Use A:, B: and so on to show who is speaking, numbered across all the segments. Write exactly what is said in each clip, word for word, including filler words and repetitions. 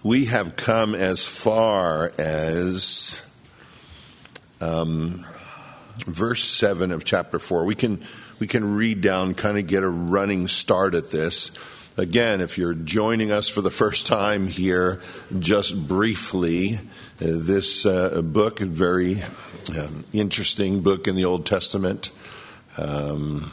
A: we have come as far as um, verse seven of chapter four. We can we can read down, kind of get a running start at this. Again, if you're joining us for the first time here, just briefly, uh, this uh, book, a very um, interesting book in the Old Testament. Um,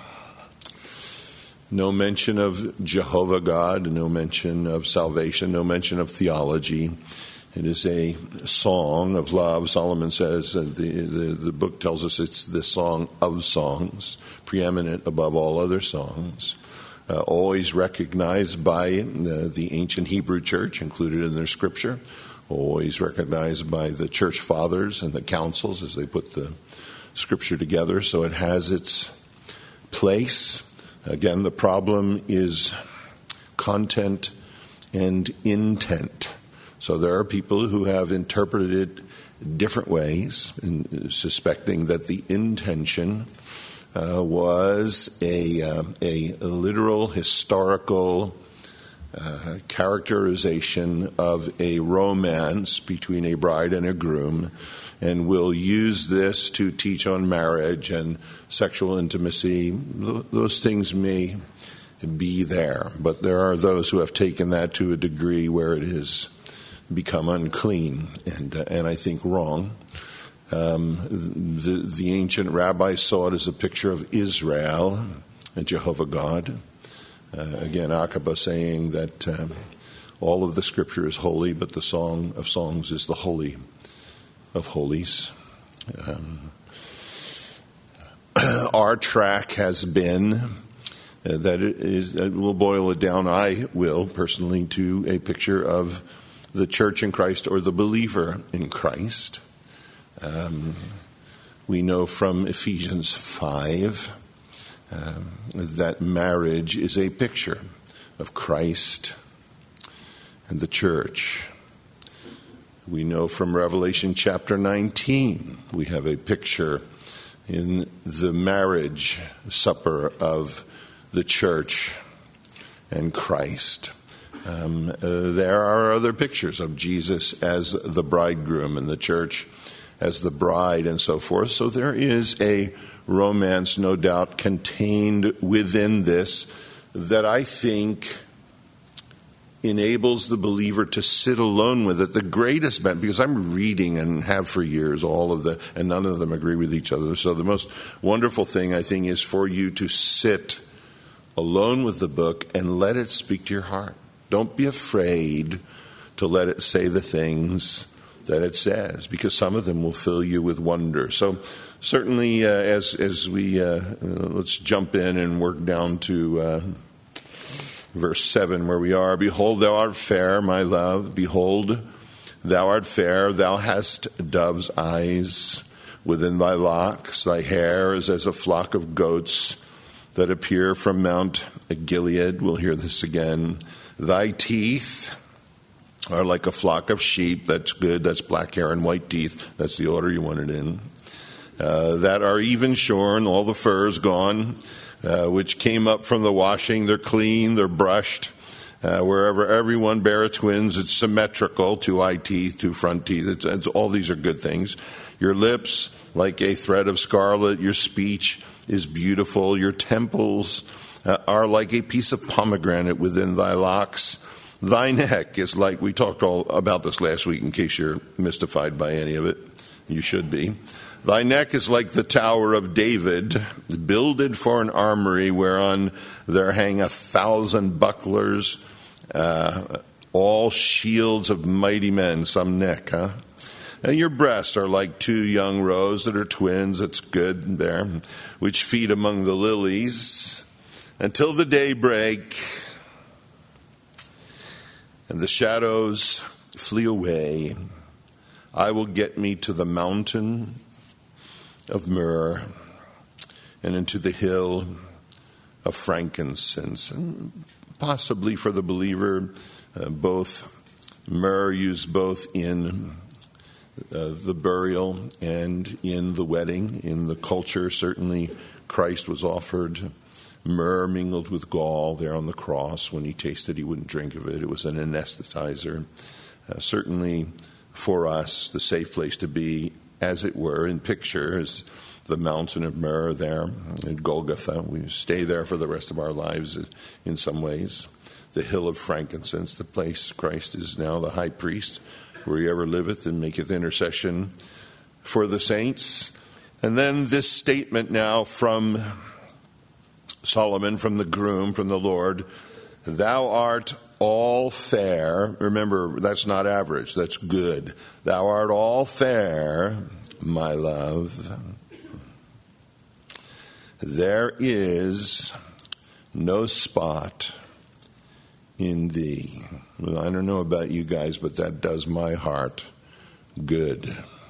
A: no mention of Jehovah God, no mention of salvation, no mention of theology. It is a song of love. Solomon says, uh, the, the, the book tells us it's the song of songs, preeminent above all other songs. Uh, always recognized by uh, the ancient Hebrew church, included in their scripture, always recognized by the church fathers and the councils as they put the scripture together. So it has its place. Again, the problem is content and intent. So there are people who have interpreted it different ways, in suspecting that the intention Uh, was a, uh, a literal historical uh, characterization of a romance between a bride and a groom, and will use this to teach on marriage and sexual intimacy. Those things may be there, but there are those who have taken that to a degree where it has become unclean and, uh, and I think wrong. Um, the, the ancient rabbis saw it as a picture of Israel and Jehovah God. Uh, again, Aqaba saying that um, all of the scripture is holy, but the Song of Songs is the holy of holies. Um, our track has been uh, that it is, uh, we'll boil it down, I will personally, to a picture of the church in Christ or the believer in Christ. Um, we know from Ephesians five um, that marriage is a picture of Christ and the church. We know from Revelation chapter nineteen, we have a picture in the marriage supper of the church and Christ. Um, uh, there are other pictures of Jesus as the bridegroom and the church as the bride and so forth. So there is a romance, no doubt, contained within this that I think enables the believer to sit alone with it. The greatest benefit, because I'm reading and have for years all of the, and none of them agree with each other. So the most wonderful thing, I think, is for you to sit alone with the book and let it speak to your heart. Don't be afraid to let it say the things that it says, because some of them will fill you with wonder. So certainly uh, as as we, uh, let's jump in and work down to uh, verse seven where we are. Behold, thou art fair, my love. Behold, thou art fair. Thou hast dove's eyes within thy locks. Thy hair is as a flock of goats that appear from Mount Gilead. We'll hear this again. Thy teeth are like a flock of sheep. That's good. That's black hair and white teeth. That's the order you want it in. Uh, that are even shorn, all the fur's gone, uh, which came up from the washing. They're clean. They're brushed. Uh, wherever everyone bear twins, it's symmetrical. Two eye teeth, two front teeth. It's, it's, all these are good things. Your lips like a thread of scarlet. Your speech is beautiful. Your temples uh, are like a piece of pomegranate within thy locks. Thy neck is like, we talked all about this last week in case you're mystified by any of it. You should be. Thy neck is like the Tower of David, builded for an armory whereon there hang a thousand bucklers, uh, all shields of mighty men. Some neck, huh? And your breasts are like two young roes that are twins. That's good there. Which feed among the lilies until the day break. And the shadows flee away. I will get me to the mountain of myrrh and into the hill of frankincense. And possibly for the believer, uh, both myrrh used both in uh, the burial and in the wedding. In the culture, certainly Christ was offered myrrh mingled with gall there on the cross. When he tasted, he wouldn't drink of it. It was an anesthetizer. Uh, certainly for us, the safe place to be, as it were, in picture, is the mountain of myrrh there at Golgotha. We stay there for the rest of our lives in some ways. The hill of frankincense, the place Christ is now the high priest, where he ever liveth and maketh intercession for the saints. And then this statement now from Solomon, from the groom, from the Lord, thou art all fair. Remember, that's not average, that's good. Thou art all fair, my love. There is no spot in thee. Well, I don't know about you guys, but that does my heart good.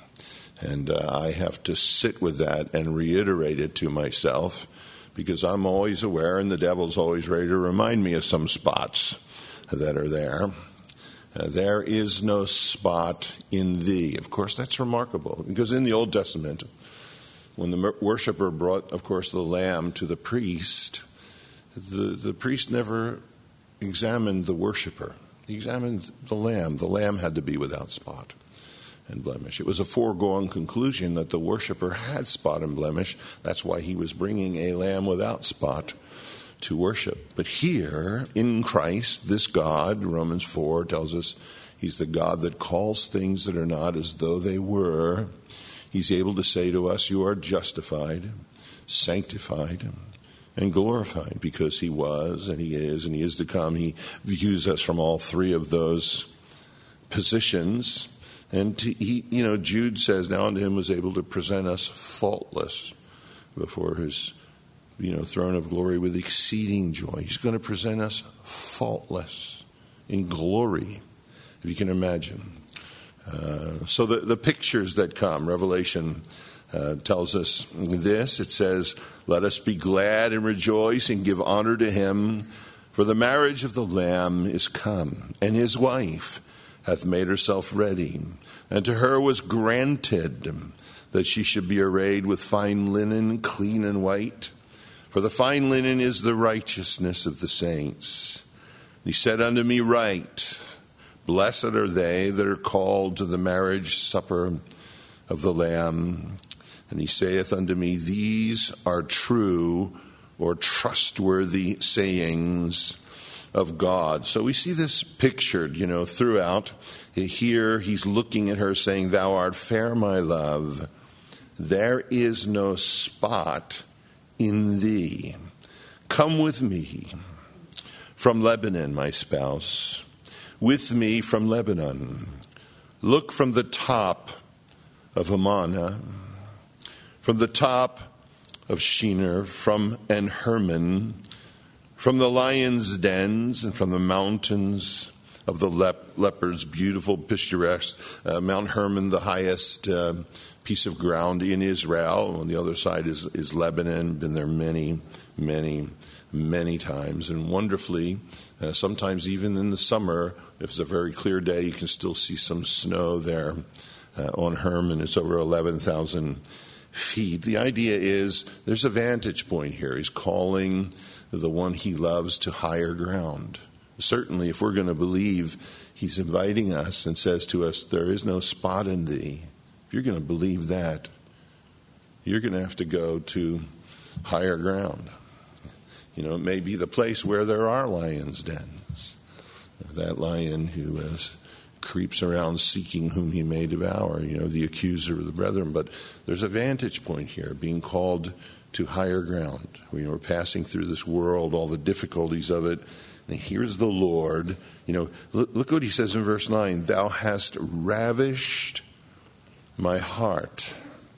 A: And uh, I have to sit with that and reiterate it to myself, because I'm always aware, and the devil's always ready to remind me of some spots that are there. Uh, there is no spot in thee. Of course, that's remarkable, because in the Old Testament, when the worshiper brought, of course, the lamb to the priest, the, the priest never examined the worshiper. He examined the lamb. The lamb had to be without spot and blemish. It was a foregone conclusion that the worshiper had spot and blemish. That's why he was bringing a lamb without spot to worship. But here, in Christ, this God, Romans four tells us, he's the God that calls things that are not as though they were. He's able to say to us, you are justified, sanctified, and glorified, because he was, and he is, and he is to come. He views us from all three of those positions. And to, he, you know, Jude says, now unto him was able to present us faultless before his, you know, throne of glory with exceeding joy. He's going to present us faultless in glory, if you can imagine. Uh, so the, the pictures that come, Revelation uh, tells us this. It says, let us be glad and rejoice and give honor to him, for the marriage of the Lamb is come, and his wife hath made herself ready. And to her was granted that she should be arrayed with fine linen, clean and white. For the fine linen is the righteousness of the saints. He said unto me, write, blessed are they that are called to the marriage supper of the Lamb. And he saith unto me, these are true or trustworthy sayings of God. So we see this pictured, you know, throughout. Here he's looking at her saying, thou art fair, my love. There is no spot in thee. Come with me from Lebanon, my spouse. With me from Lebanon. Look from the top of Amana, from the top of Shinar, from En Hermon, from the lion's dens, and from the mountains of the lep- lepers, beautiful, picturesque. Uh, Mount Hermon, the highest uh, piece of ground in Israel. On the other side is, is Lebanon. Been there many, many, many times. And wonderfully, uh, sometimes even in the summer, if it's a very clear day, you can still see some snow there uh, on Hermon. It's over eleven thousand feet. The idea is there's a vantage point here. He's calling the one he loves to higher ground. Certainly, if we're going to believe, he's inviting us and says to us, there is no spot in thee. If you're going to believe that, you're going to have to go to higher ground. You know, it may be the place where there are lions' dens. That lion who is, creeps around seeking whom he may devour, you know, the accuser of the brethren. But there's a vantage point here, being called to higher ground. We are passing through this world, all the difficulties of it. And here's the Lord. You know, look, look what he says in verse nine. Thou hast ravished my heart,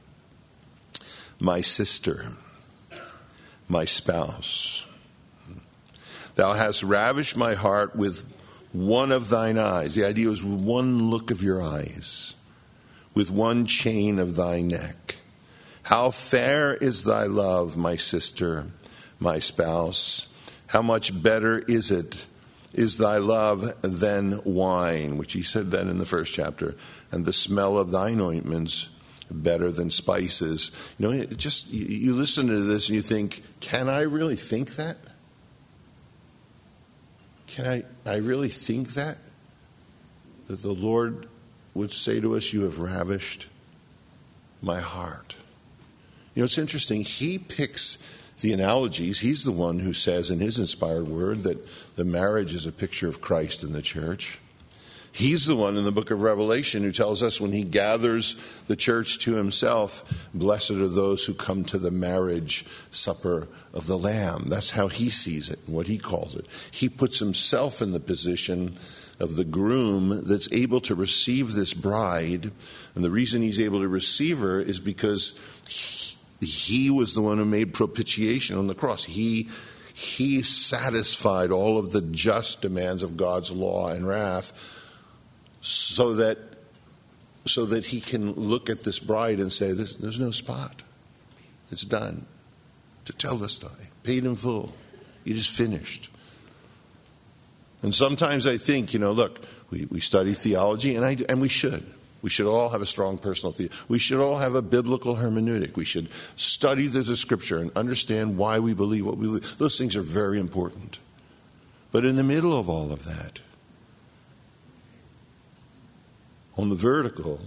A: my sister, my spouse. Thou hast ravished my heart with one of thine eyes. The idea is with one look of your eyes, with one chain of thy neck. How fair is thy love, my sister, my spouse. How much better is it, is thy love than wine, which he said that in the first chapter, and the smell of thine ointments better than spices. You know, it just you, you listen to this and you think, can I really think that? Can I, I really think that? That the Lord would say to us, you have ravished my heart. You know, it's interesting. He picks the analogies. He's the one who says in his inspired word that the marriage is a picture of Christ and the church. He's the one in the book of Revelation who tells us when he gathers the church to himself, blessed are those who come to the marriage supper of the Lamb. That's how he sees it and what he calls it. He puts himself in the position of the groom that's able to receive this bride. And the reason he's able to receive her is because he, he was the one who made propitiation on the cross. He, he satisfied all of the just demands of God's law and wrath so that, so that he can look at this bride and say, there's, there's no spot. It's done. Tetelestai, paid in full. You just finished. And sometimes I think, you know, look, we, we study theology, and I and we should. We should all have a strong personal theology. We should all have a biblical hermeneutic. We should study the, the Scripture and understand why we believe what we believe. Those things are very important. But in the middle of all of that, on the vertical,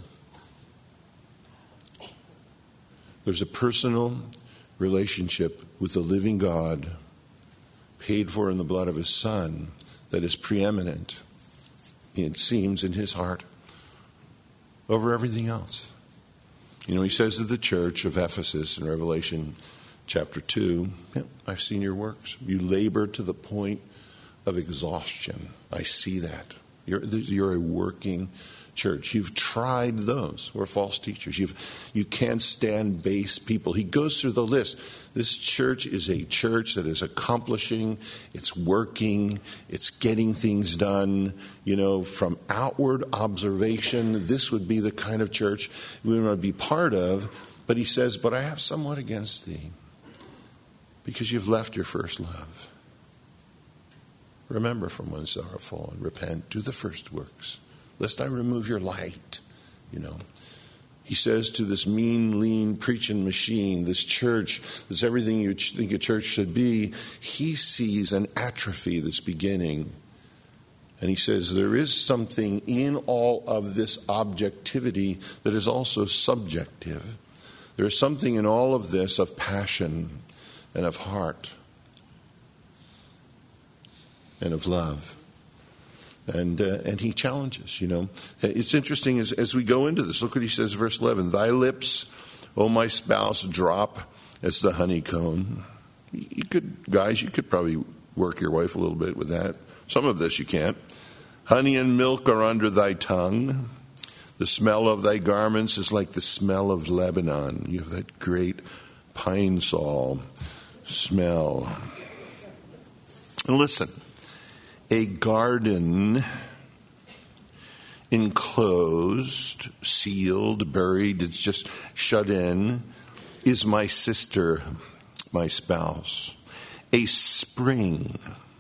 A: there's a personal relationship with the living God, paid for in the blood of his Son, that is preeminent, it seems, in his heart over everything else. You know, he says to the church of Ephesus in Revelation chapter two, yeah, I've seen your works. You labor to the point of exhaustion. I see that. You're, you're a working church. You've tried those who are false teachers. You've, you can't stand base people. He goes through the list. This church is a church that is accomplishing, it's working, it's getting things done. You know, from outward observation, this would be the kind of church we want to be part of. But he says, but I have somewhat against thee, because you've left your first love. Remember from whence thou art fallen. Repent, do the first works, lest I remove your light, you know. He says to this mean, lean, preaching machine, this church, this everything you think a church should be, he sees an atrophy that's beginning. And he says there is something in all of this objectivity that is also subjective. There is something in all of this of passion and of heart and of love. And uh, and he challenges, you know. It's interesting as, as we go into this. Look what he says, verse eleven. Thy lips, O my spouse, drop as the honeycomb. You could, guys, you could probably work your wife a little bit with that. Some of this you can't. Honey and milk are under thy tongue. The smell of thy garments is like the smell of Lebanon. You have that great pine sol smell. And listen. A garden enclosed, sealed, buried, it's just shut in, is my sister, my spouse. A spring,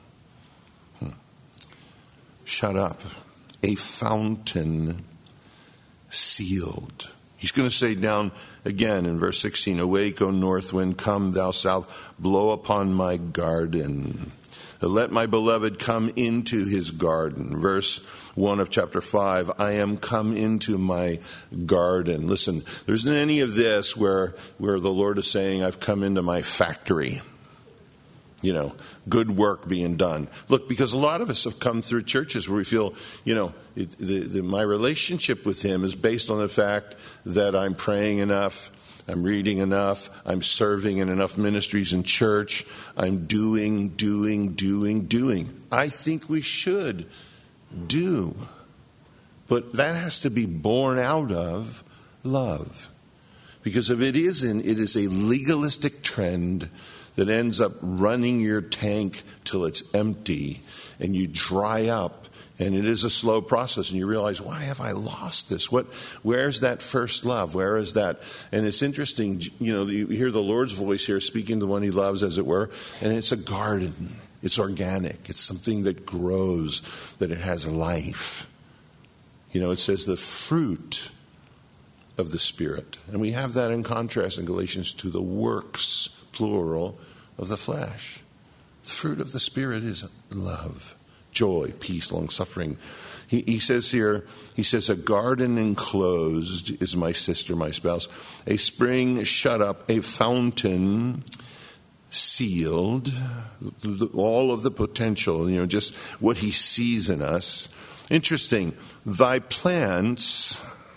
A: shut up. A fountain, sealed. He's going to say down again in verse sixteen, awake, O north wind, come, thou south, blow upon my garden. Let my beloved come into his garden. Verse one of chapter five, I am come into my garden. Listen, there isn't any of this where, where the Lord is saying, I've come into my factory. You know, good work being done. Look, because a lot of us have come through churches where we feel, you know, it, the, the, my relationship with him is based on the fact that I'm praying enough, I'm reading enough, I'm serving in enough ministries in church, I'm doing, doing, doing, doing. I think we should do. But that has to be born out of love. Because if it isn't, it is a legalistic trend that ends up running your tank till it's empty and you dry up. And it is a slow process, and you realize, why have I lost this? What? Where's that first love? Where is that? And it's interesting, you know, you hear the Lord's voice here speaking to the one he loves, as it were, and it's a garden. It's organic. It's something that grows, that it has life. You know, it says the fruit of the Spirit. And we have that in contrast in Galatians to the works, plural, of the flesh. The fruit of the Spirit is love, joy, peace, long-suffering. He, he says here, he says, a garden enclosed is my sister, my spouse. A spring shut up, a fountain sealed. All of the potential, you know, just what he sees in us. Interesting. Thy plants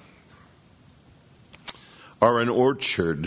A: are an orchard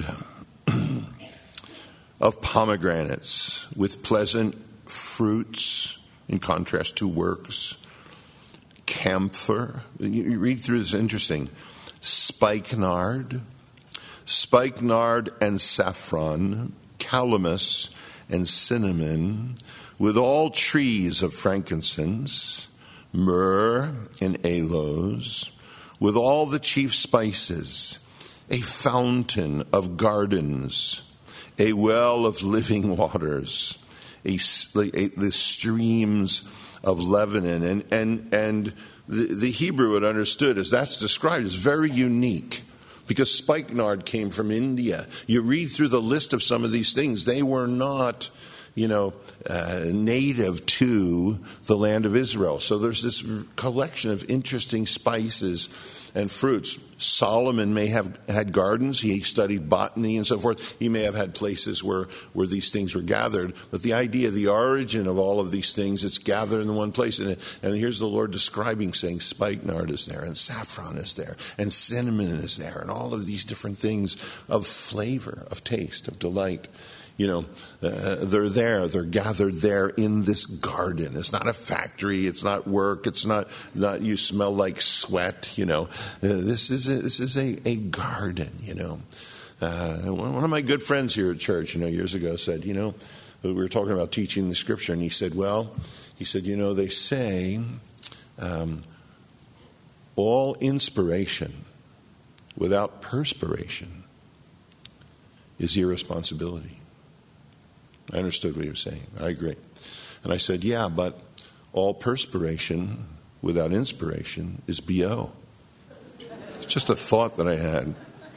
A: of pomegranates with pleasant fruits, in contrast to works. Camphor. You read through this, interesting. Spikenard. Spikenard and saffron. Calamus and cinnamon. With all trees of frankincense. Myrrh and aloes. With all the chief spices. A fountain of gardens. A well of living waters. A, a, the streams of Lebanon. And, and, and the, the Hebrew had understood as that's described as very unique because spikenard came from India. You read through the list of some of these things. They were not, you know, uh, native to the land of Israel. So there's this collection of interesting spices and fruits. Solomon may have had gardens. He studied botany and so forth. He may have had places where, where these things were gathered. But the idea, the origin of all of these things, it's gathered in one place. And, and here's the Lord describing, saying spikenard is there, and saffron is there, and cinnamon is there, and all of these different things of flavor, of taste, of delight. You know, uh, they're there. They're gathered there in this garden. It's not a factory. It's not work. It's not, not you smell like sweat, you know. Uh, this is a, this is a, a garden, you know. Uh, one of my good friends here at church, you know, years ago said, you know, we were talking about teaching the scripture, and he said, well, he said, you know, they say um, all inspiration without perspiration is irresponsibility. I understood what he was saying. I agree. And I said, yeah, but all perspiration without inspiration is B O. It's just a thought that I had.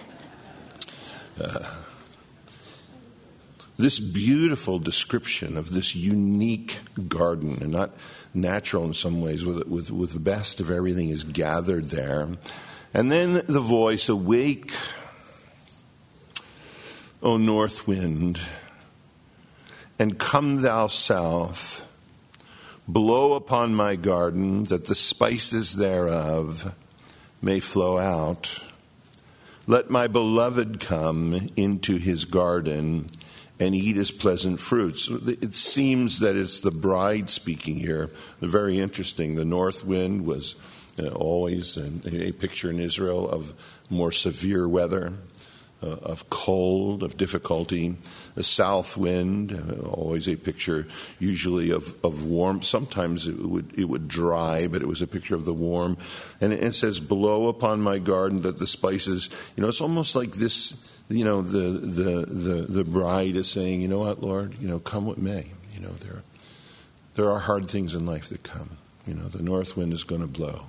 A: Uh, this beautiful description of this unique garden, and not natural in some ways, with, with, with the best of everything is gathered there. And then the voice, awake, O north wind, and come thou south, blow upon my garden, that the spices thereof may flow out. Let my beloved come into his garden and eat his pleasant fruits. It seems that it's the bride speaking here. Very interesting. The north wind was uh, always a, a picture in Israel of more severe weather. Uh, of cold, of difficulty. The south wind, uh, always a picture usually of, of warmth. Sometimes it would it would dry, but it was a picture of the warm. And it, it says, blow upon my garden that the spices, you know, it's almost like this, you know, the, the, the, the bride is saying, you know what, Lord, you know, come what may. You know, there, there are hard things in life that come. You know, the north wind is going to blow.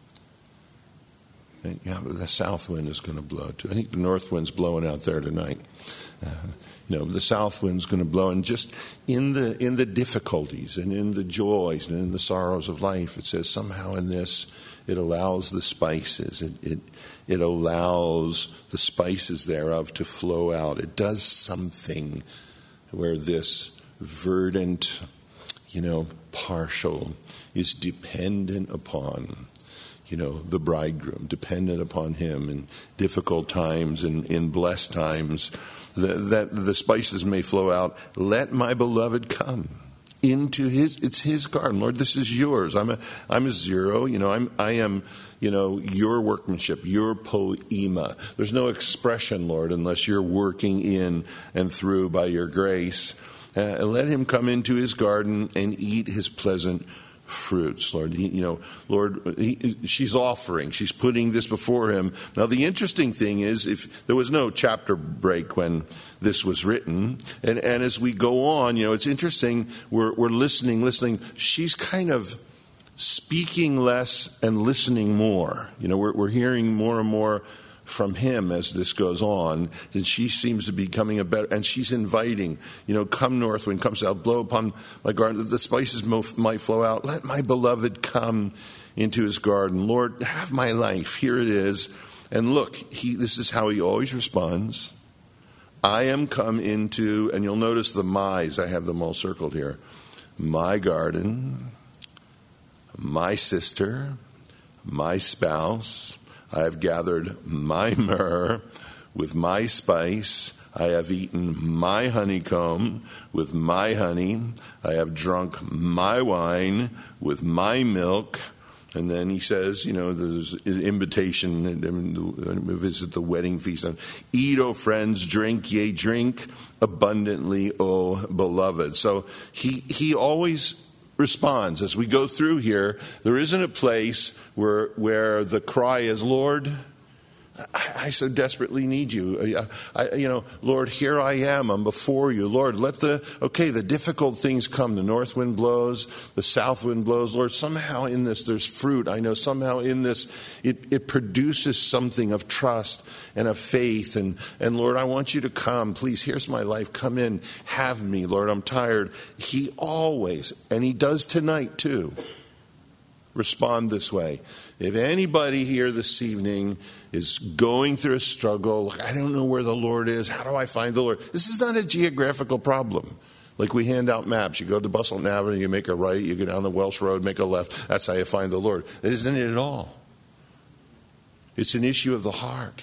A: And, yeah, the south wind is going to blow too. I think the north wind's blowing out there tonight. Uh, you know, the south wind's going to blow, and just in the in the difficulties and in the joys and in the sorrows of life, it says somehow in this it allows the spices. It it it allows the spices thereof to flow out. It does something where this verdant, you know, partial is dependent upon, you know, the bridegroom, dependent upon him in difficult times and in blessed times, that, that the spices may flow out. Let my beloved come into his, it's his garden. Lord, this is yours. I'm a, I'm a zero, you know, I'm, I am, you know, your workmanship, your poema. There's no expression, Lord, unless you're working in and through by your grace. Uh, let him come into his garden and eat his pleasant fruits, Lord. He, you know, Lord, he, she's offering. She's putting this before him. Now, the interesting thing is, if there was no chapter break when this was written, and, and as we go on, you know, it's interesting. We're, we're listening, listening. She's kind of speaking less and listening more. You know, we're, we're hearing more and more from him as this goes on, and she seems to be becoming a better, and she's inviting, you know, come north wind, come south, blow upon my garden, the spices mo- might flow out. Let my beloved come into his garden. Lord, have my life. Here it is. And look, he, this is how he always responds. I am come into, and you'll notice the my's, I have them all circled here. My garden, my sister, my spouse. I have gathered my myrrh with my spice. I have eaten my honeycomb with my honey. I have drunk my wine with my milk. And then he says, you know, there's an invitation to visit the wedding feast. Eat, O friends, drink, yea, drink abundantly, O beloved. So he he always responds. As we go through here, there isn't a place where where the cry is, Lord, I, I so desperately need you. I, I, you know, Lord, here I am. I'm before you. Lord, let the, okay, the difficult things come. The north wind blows, the south wind blows. Lord, somehow in this there's fruit. I know somehow in this it, it produces something of trust and of faith. And, and Lord, I want you to come. Please, here's my life. Come in. Have me. Lord, I'm tired. He always, and he does tonight too, respond this way. If anybody here this evening is going through a struggle, like, I don't know where the Lord is, how do I find the Lord? This is not a geographical problem. Like we hand out maps. You go to Bustleton Avenue, you make a right, you go down the Welsh Road, make a left. That's how you find the Lord. That isn't it at all. It's an issue of the heart.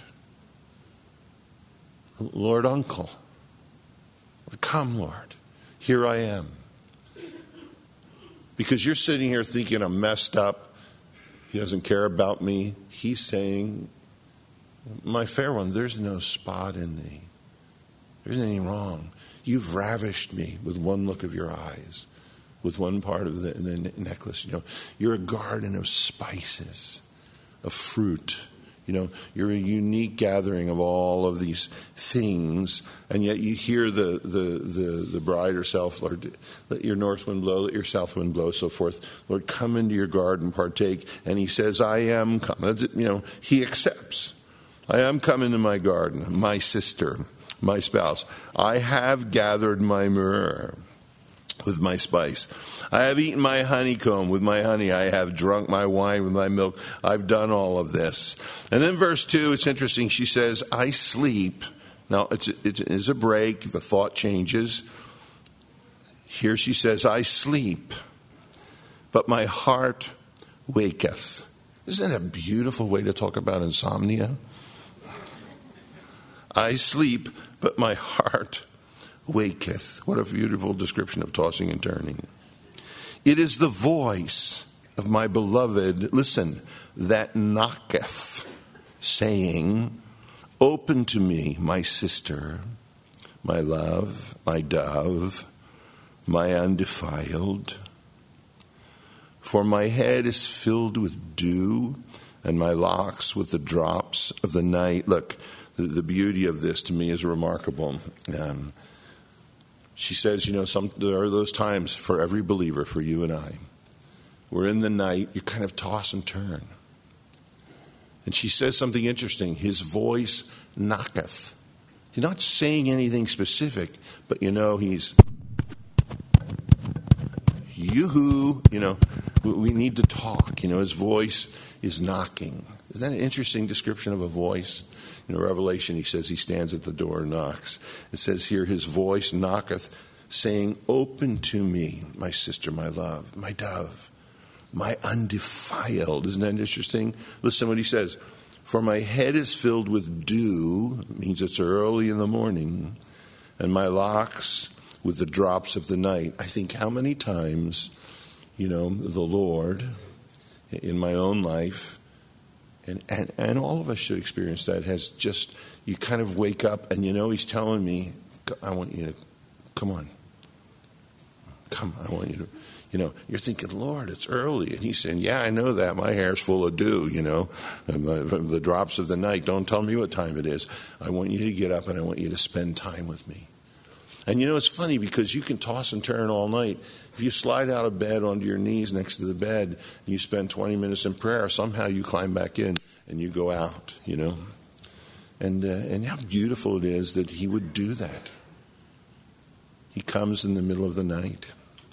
A: Lord, uncle, come, Lord, here I am. Because you're sitting here thinking I'm messed up. He doesn't care about me. He's saying, my fair one, there's no spot in thee. There's anything wrong. You've ravished me with one look of your eyes, with one part of the, the necklace. You know, you're a garden of spices, of fruit. You know, you're a unique gathering of all of these things, and yet you hear the the the, the bride herself, Lord, let your north wind blow, let your south wind blow, so forth. Lord, come into your garden, partake. And he says, I am come. You know, he accepts. I am come into my garden, my sister, my spouse. I have gathered my myrrh with my spice. I have eaten my honeycomb with my honey. I have drunk my wine with my milk. I've done all of this. And then verse two, it's interesting. She says, I sleep. Now, it's, it is a break. The thought changes. Here she says, I sleep, but my heart waketh. Isn't that a beautiful way to talk about insomnia? I sleep, but my heart waketh. What a beautiful description of tossing and turning. It is the voice of my beloved, listen, that knocketh, saying, open to me, my sister, my love, my dove, my undefiled. For my head is filled with dew, and my locks with the drops of the night. Look, the, the beauty of this to me is remarkable. Um, She says, you know, some, there are those times for every believer, for you and I, where in the night you kind of toss and turn. And she says something interesting. His voice knocketh. He's not saying anything specific, but you know, he's, yoo-hoo, you know, we need to talk. You know, his voice is knocking. Isn't that an interesting description of a voice? In Revelation, he says he stands at the door and knocks. It says here, his voice knocketh, saying, open to me, my sister, my love, my dove, my undefiled. Isn't that interesting? Listen what he says. For my head is filled with dew, it means it's early in the morning, and my locks with the drops of the night. I think how many times, you know, the Lord, in my own life, And, and and all of us should experience that, has just, you kind of wake up and you know he's telling me, I want you to, come on. Come, I want you to, you know, you're thinking, Lord, it's early. And he's saying, yeah, I know that. My hair's full of dew, you know, and the, the drops of the night. Don't tell me what time it is. I want you to get up and I want you to spend time with me. And you know, it's funny because you can toss and turn all night. If you slide out of bed onto your knees next to the bed and you spend twenty minutes in prayer, somehow you climb back in and you go out, you know. And, uh, and how beautiful it is that he would do that. He comes in the middle of the night.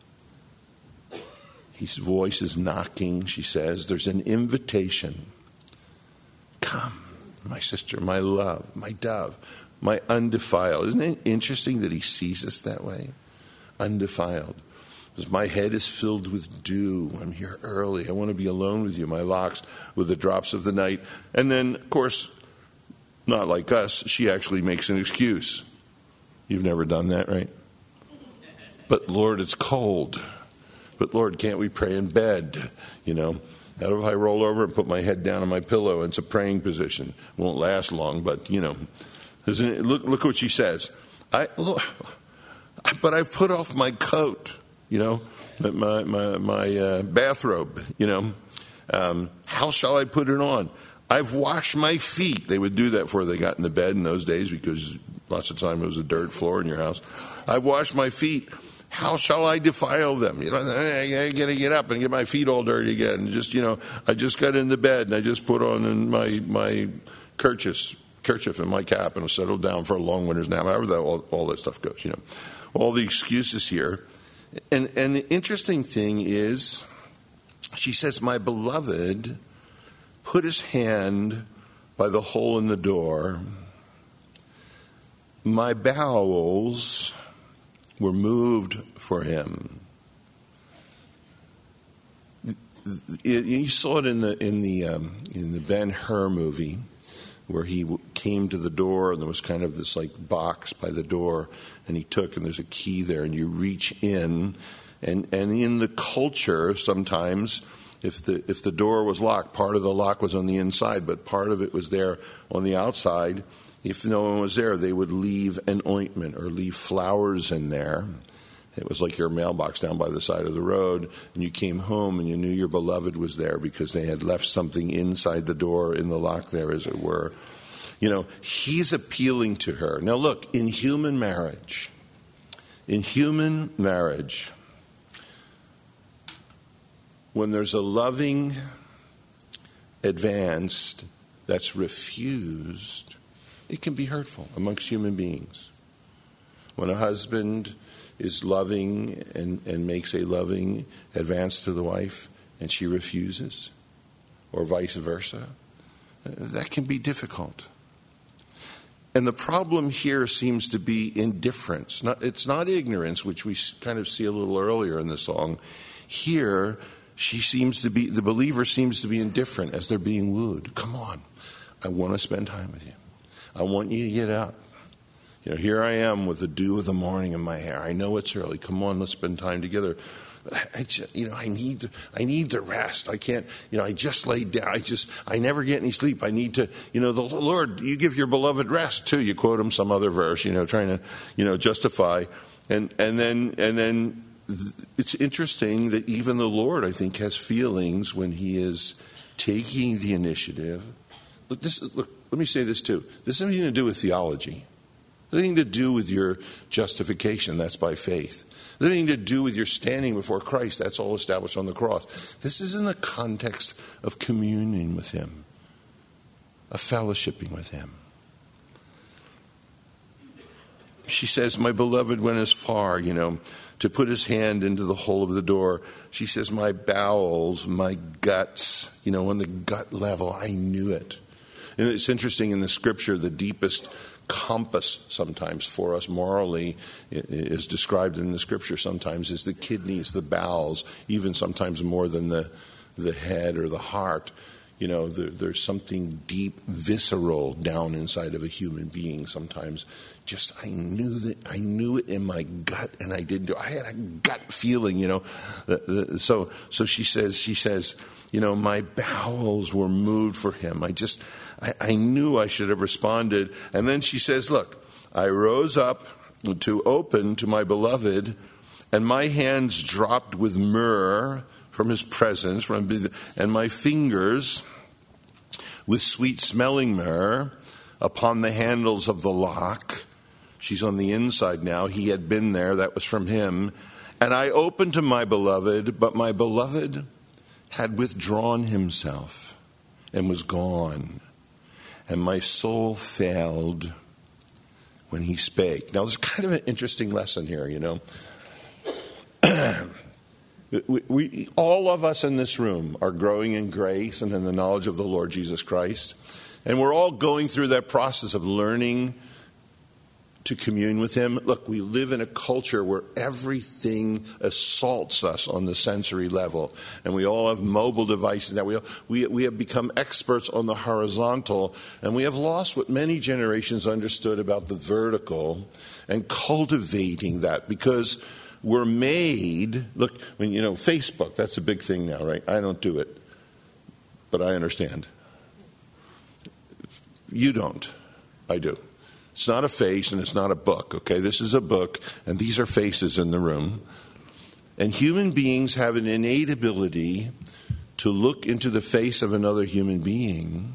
A: His voice is knocking, she says. There's an invitation. Come, my sister, my love, my dove, my undefiled. Isn't it interesting that he sees us that way? Undefiled. Because my head is filled with dew. I'm here early. I want to be alone with you. My locks with the drops of the night. And then, of course, not like us, she actually makes an excuse. You've never done that, right? But Lord, it's cold. But Lord, can't we pray in bed? You know, how if I roll over and put my head down on my pillow? It's a praying position. Won't last long, but you know, isn't it, look look what she says. I look, but I've put off my coat. You know, my my my uh, bathrobe. You know, um, how shall I put it on? I've washed my feet. They would do that before they got in the bed in those days because lots of time it was a dirt floor in your house. I've washed my feet. How shall I defile them? You know, I got to get up and get my feet all dirty again. Just, you know, I just got in the bed and I just put on my my kerchief, kerchief and my cap and settled down for a long winter's nap. However that, all, all that stuff goes, you know. All the excuses here. And, and the interesting thing is, she says, my beloved put his hand by the hole in the door. My bowels were moved for him. You saw it in the in the um, in the Ben-Hur movie, where he came to the door and there was kind of this like box by the door, and he took and there's a key there, and you reach in, and and in the culture sometimes, if the if the door was locked, part of the lock was on the inside, but part of it was there on the outside. If no one was there, they would leave an ointment or leave flowers in there. It was like your mailbox down by the side of the road, and you came home and you knew your beloved was there because they had left something inside the door in the lock there, as it were. You know, he's appealing to her. Now look, in human marriage, in human marriage, when there's a loving advance that's refused, it can be hurtful amongst human beings. When a husband is loving and, and makes a loving advance to the wife and she refuses, or vice versa, that can be difficult. And the problem here seems to be indifference. Not, it's not ignorance, which we kind of see a little earlier in the song. Here, she seems to be, the believer seems to be indifferent as they're being wooed. Come on, I want to spend time with you. I want you to get up. You know, here I am with the dew of the morning in my hair. I know it's early. Come on, let's spend time together. But I, I just, you know, I need to, I need to rest. I can't, you know, I just laid down. I just, I never get any sleep. I need to, you know, the Lord, you give your beloved rest too. You quote him some other verse, you know, trying to, you know, justify. And, and then, and then it's interesting that even the Lord, I think, has feelings when he is taking the initiative. Look, this, look, let me say this too. This has nothing to do with theology. It has nothing to do with your justification. That's by faith. It has nothing to do with your standing before Christ. That's all established on the cross. This is in the context of communion with him, of fellowshipping with him. She says, my beloved went as far, you know, to put his hand into the hole of the door. She says, my bowels, my guts, you know, on the gut level, I knew it. And it's interesting in the scripture, the deepest compass sometimes for us morally is described in the scripture sometimes as the kidneys, the bowels, even sometimes more than the the head or the heart. You know, there, there's something deep, visceral down inside of a human being sometimes. Just I knew that I knew it in my gut, and I didn't do. I had a gut feeling, you know. The, the, so so she says she says, you know, my bowels were moved for him. I just I, I knew I should have responded. And then she says, look, I rose up to open to my beloved, and my hands dropped with myrrh from his presence, from and my fingers with sweet smelling myrrh upon the handles of the lock. She's on the inside now. He had been there. That was from him. And I opened to my beloved, but my beloved had withdrawn himself and was gone. and my soul failed when he spake. Now, there's kind of an interesting lesson here, you know. we, we, all of us in this room are growing in grace and in the knowledge of the Lord Jesus Christ. And we're all going through that process of learning to commune with him. Look, we live in a culture where everything assaults us on the sensory level. And we all have mobile devices now. We, we, we have become experts on the horizontal. And we have lost what many generations understood about the vertical and cultivating that, because we're made, look, when you know, Facebook, that's a big thing now, right? I don't do it, but I understand. You don't. I do. It's not a face and it's not a book, okay? This is a book, and these are faces in the room. And human beings have an innate ability to look into the face of another human being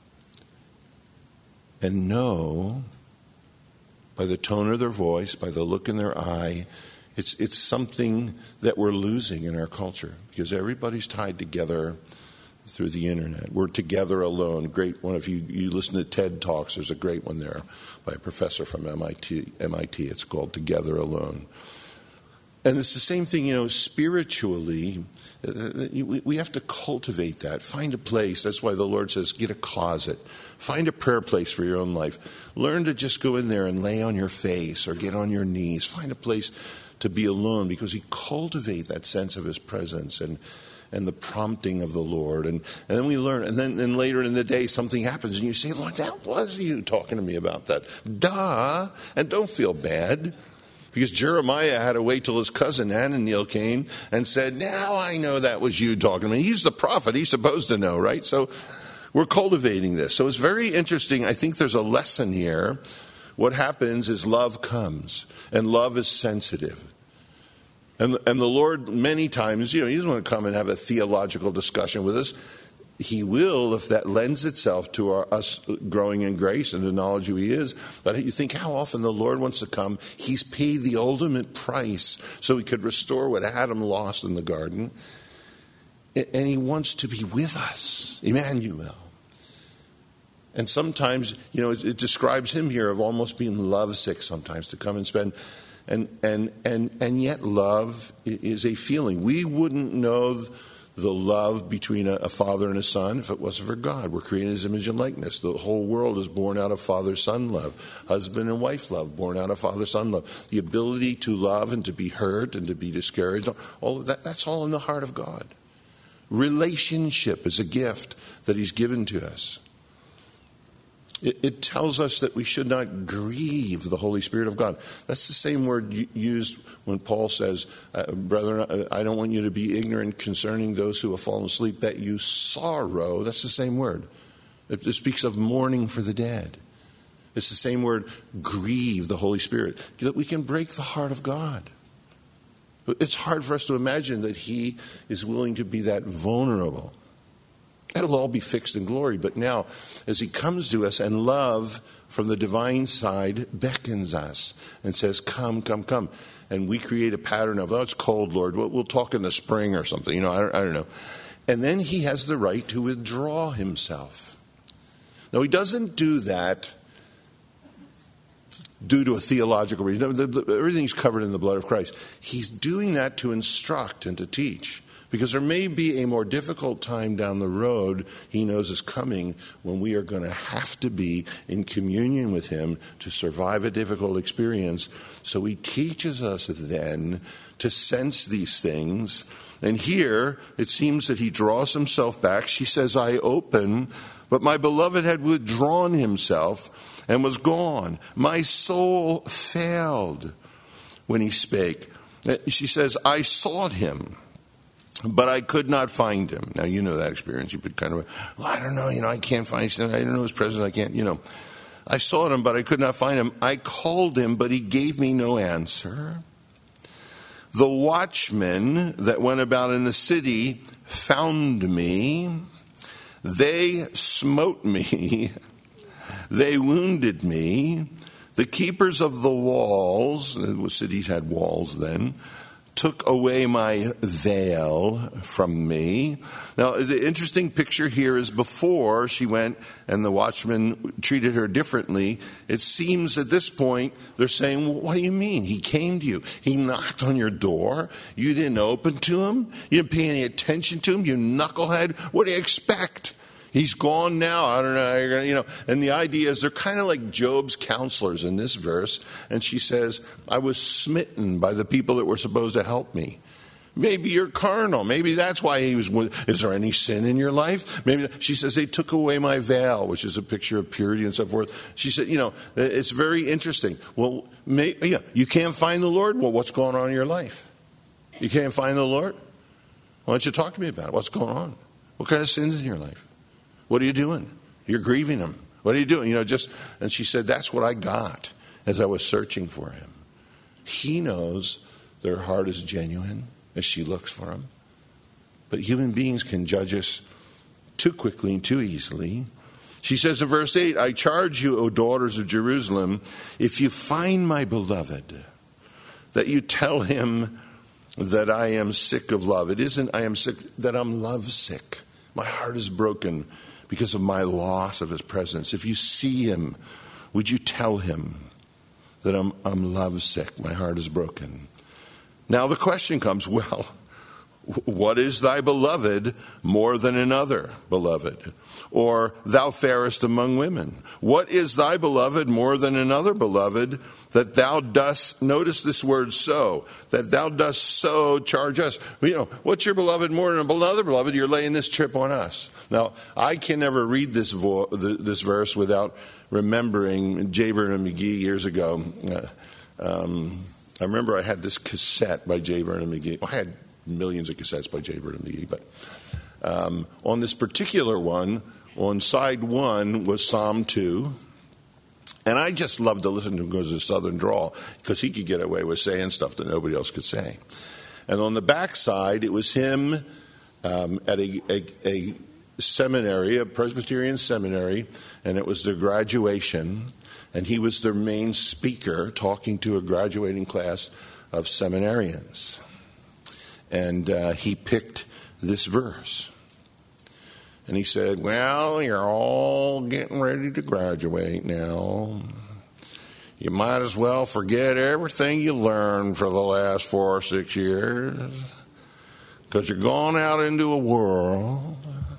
A: and know by the tone of their voice, by the look in their eye, it's it's something that we're losing in our culture, because everybody's tied together through the internet. We're together alone. Great one. If you, you listen to TED Talks, there's a great one there by a professor from M I T. M I T. It's called Together Alone. And it's the same thing, you know, spiritually. We have to cultivate that. Find a place. That's why the Lord says, get a closet. Find a prayer place for your own life. Learn to just go in there and lay on your face or get on your knees. Find a place to be alone, because you cultivate that sense of his presence and and the prompting of the Lord. And, and then we learn. And then and later in the day, something happens, and you say, Lord, that was you talking to me about that. Duh. And don't feel bad. Because Jeremiah had to wait till his cousin Hananiel came and said, now I know that was you talking to me. He's the prophet. He's supposed to know, right? So we're cultivating this. So it's very interesting. I think there's a lesson here. What happens is love comes, and love is sensitive. And, and the Lord, many times, you know, he doesn't want to come and have a theological discussion with us. He will, if that lends itself to our, us growing in grace and the knowledge who he is. But you think how often the Lord wants to come. He's paid the ultimate price so he could restore what Adam lost in the garden. And he wants to be with us, Emmanuel. And sometimes, you know, it, it describes him here of almost being lovesick sometimes, to come and spend. And and and and yet love is a feeling. We wouldn't know the love between a, a father and a son if it wasn't for God. We're created in his image and likeness. The whole world is born out of father-son love. Husband and wife love, born out of father-son love. The ability to love and to be hurt and to be discouraged, all of that, that's all in the heart of God. Relationship is a gift that he's given to us. It, it tells us that we should not grieve the Holy Spirit of God. That's the same word used when Paul says, uh, brethren, I don't want you to be ignorant concerning those who have fallen asleep, that you sorrow. That's the same word. It, it speaks of mourning for the dead. It's the same word, grieve the Holy Spirit, that we can break the heart of God. It's hard for us to imagine that he is willing to be that vulnerable. That'll all be fixed in glory. But now, as he comes to us, and love from the divine side beckons us and says, come, come, come. And we create a pattern of, oh, it's cold, Lord. We'll, we'll talk in the spring or something. You know, I don't, I don't know. And then he has the right to withdraw himself. Now, he doesn't do that due to a theological reason. The, the, everything's covered in the blood of Christ. He's doing that to instruct and to teach. Because there may be a more difficult time down the road he knows is coming when we are going to have to be in communion with him to survive a difficult experience. So he teaches us then to sense these things. And here it seems that he draws himself back. She says, I open, but my beloved had withdrawn himself and was gone. My soul failed when he spake. She says, I sought him, but I could not find him. Now, you know that experience. You've been kind of, well, I don't know, you know, I can't find him. I don't know his presence. I can't, you know. I sought him, but I could not find him. I called him, but he gave me no answer. The watchmen that went about in the city found me. They smote me. They wounded me. The keepers of the walls, the cities had walls then, took away my veil from me. Now, the interesting picture here is before she went and the watchman treated her differently. It seems at this point they're saying, well, what do you mean? He came to you. He knocked on your door. You didn't open to him. You didn't pay any attention to him. You knucklehead. What do you expect? He's gone now. I don't know. You're gonna, you know. And the idea is they're kind of like Job's counselors in this verse. And she says, I was smitten by the people that were supposed to help me. Maybe you're carnal. Maybe that's why he was. Is there any sin in your life? Maybe she says they took away my veil, which is a picture of purity and so forth. She said, you know, it's very interesting. Well, may, yeah, you can't find the Lord. Well, what's going on in your life? You can't find the Lord? Why don't you talk to me about it? What's going on? What kind of sins in your life? What are you doing? You're grieving him. What are you doing? You know, just, and she said, that's what I got as I was searching for him. He knows their heart is genuine as she looks for him. But human beings can judge us too quickly and too easily. She says in verse eight, I charge you, O daughters of Jerusalem, if you find my beloved, that you tell him that I am sick of love. It isn't I am sick, that I'm love sick. My heart is broken because of my loss of his presence. If you see him, would you tell him that I'm, I'm lovesick? My heart is broken. Now the question comes, well, what is thy beloved more than another beloved? Or thou fairest among women. What is thy beloved more than another beloved that thou dost, notice this word so, that thou dost so charge us? You know, what's your beloved more than another beloved? You're laying this trip on us. Now, I can never read this vo- this verse without remembering J. Vernon McGee years ago. Uh, um, I remember I had this cassette by J. Vernon McGee. I had millions of cassettes by J. Vernon McGee, but um, on this particular one, on side one was Psalm two. And I just loved to listen to him because of the southern drawl, because he could get away with saying stuff that nobody else could say. And on the back side, it was him um, at a, a, a seminary, a Presbyterian seminary, and it was their graduation. And he was their main speaker talking to a graduating class of seminarians. And uh, he picked this verse. And he said, well, you're all getting ready to graduate now. You might as well forget everything you learned for the last four or six years, because you're going out into a world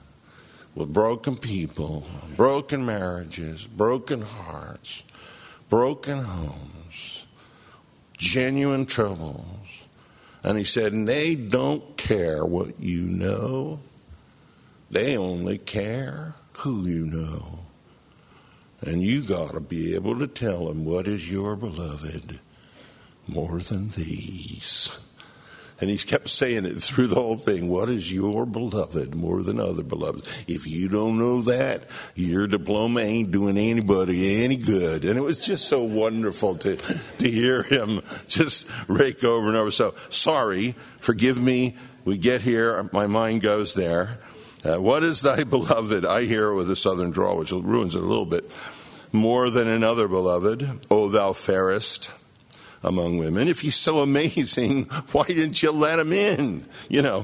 A: with broken people, broken marriages, broken hearts, broken homes, genuine troubles. And he said, and they don't care what you know. They only care who you know. And you got to be able to tell them, what is your beloved more than these? And he's kept saying it through the whole thing. What is your beloved more than other beloveds? If you don't know that, your diploma ain't doing anybody any good. And it was just so wonderful to, to hear him just rake over and over. So, sorry, forgive me. We get here, my mind goes there. Uh, what is thy beloved? I hear it with a southern drawl, which ruins it a little bit. More than another beloved, O thou fairest among women. If he's so amazing, why didn't you let him in? You know.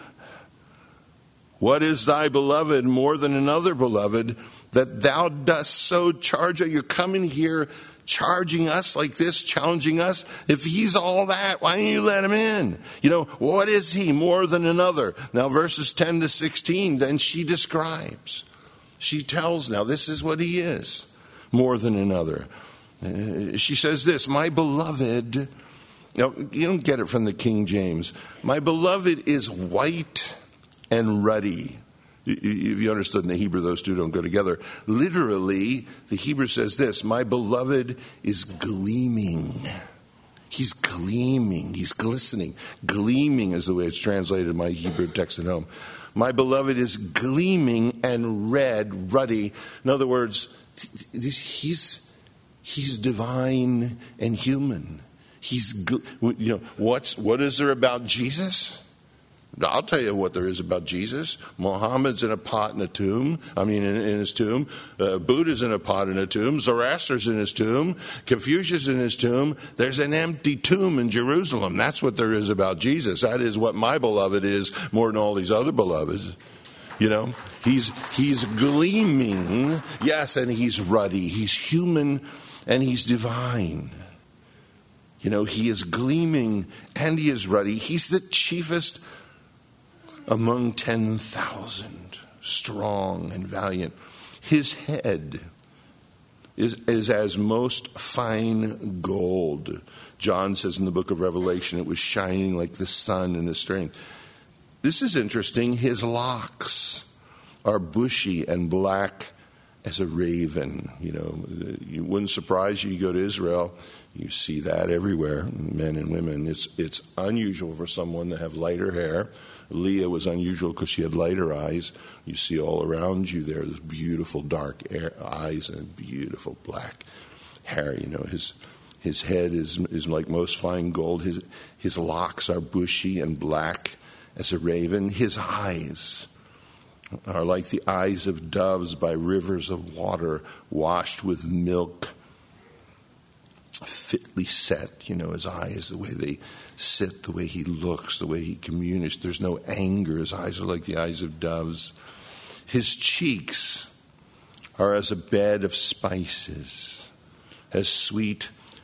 A: What is thy beloved more than another beloved that thou dost so charge? Are you coming here charging us like this, challenging us? If he's all that, why don't you let him in? You know, what is he more than another? Now, verses ten to sixteen, then she describes. She tells now, this is what he is, more than another. Uh, she says this, my beloved, now, you don't get it from the King James. My beloved is white and ruddy. If you understood in the Hebrew, those two don't go together. Literally, the Hebrew says this, my beloved is gleaming. He's gleaming. He's glistening. Gleaming is the way it's translated in my Hebrew text at home. My beloved is gleaming and red, ruddy. In other words, he's he's divine and human. He's, you know, what's what is there about Jesus? I'll tell you what there is about Jesus. Muhammad's in a pot in a tomb. I mean, in, in his tomb. Uh, Buddha's in a pot in a tomb. Zoroaster's in his tomb. Confucius in his tomb. There's an empty tomb in Jerusalem. That's what there is about Jesus. That is what my beloved is more than all these other beloveds. You know, he's he's gleaming. Yes, and he's ruddy. He's human and he's divine. You know, he is gleaming and he is ruddy. He's the chiefest among ten thousand, strong and valiant. His head is, is as most fine gold. John says in the book of Revelation, it was shining like the sun in his strength. This is interesting. His locks are bushy and black as a raven. You know, it wouldn't surprise you. You go to Israel, you see that everywhere, men and women. It's it's unusual for someone to have lighter hair. Leah was unusual because she had lighter eyes. You see all around you there, those beautiful dark air, eyes and beautiful black hair. You know, his his head is is like most fine gold. His his locks are bushy and black as a raven. His eyes are like the eyes of doves by rivers of water washed with milk, fitly set. You know, his eyes, the way they sit, the way he looks, the way he communicates. There's no anger. His eyes are like the eyes of doves. His cheeks are as a bed of spices, as sweet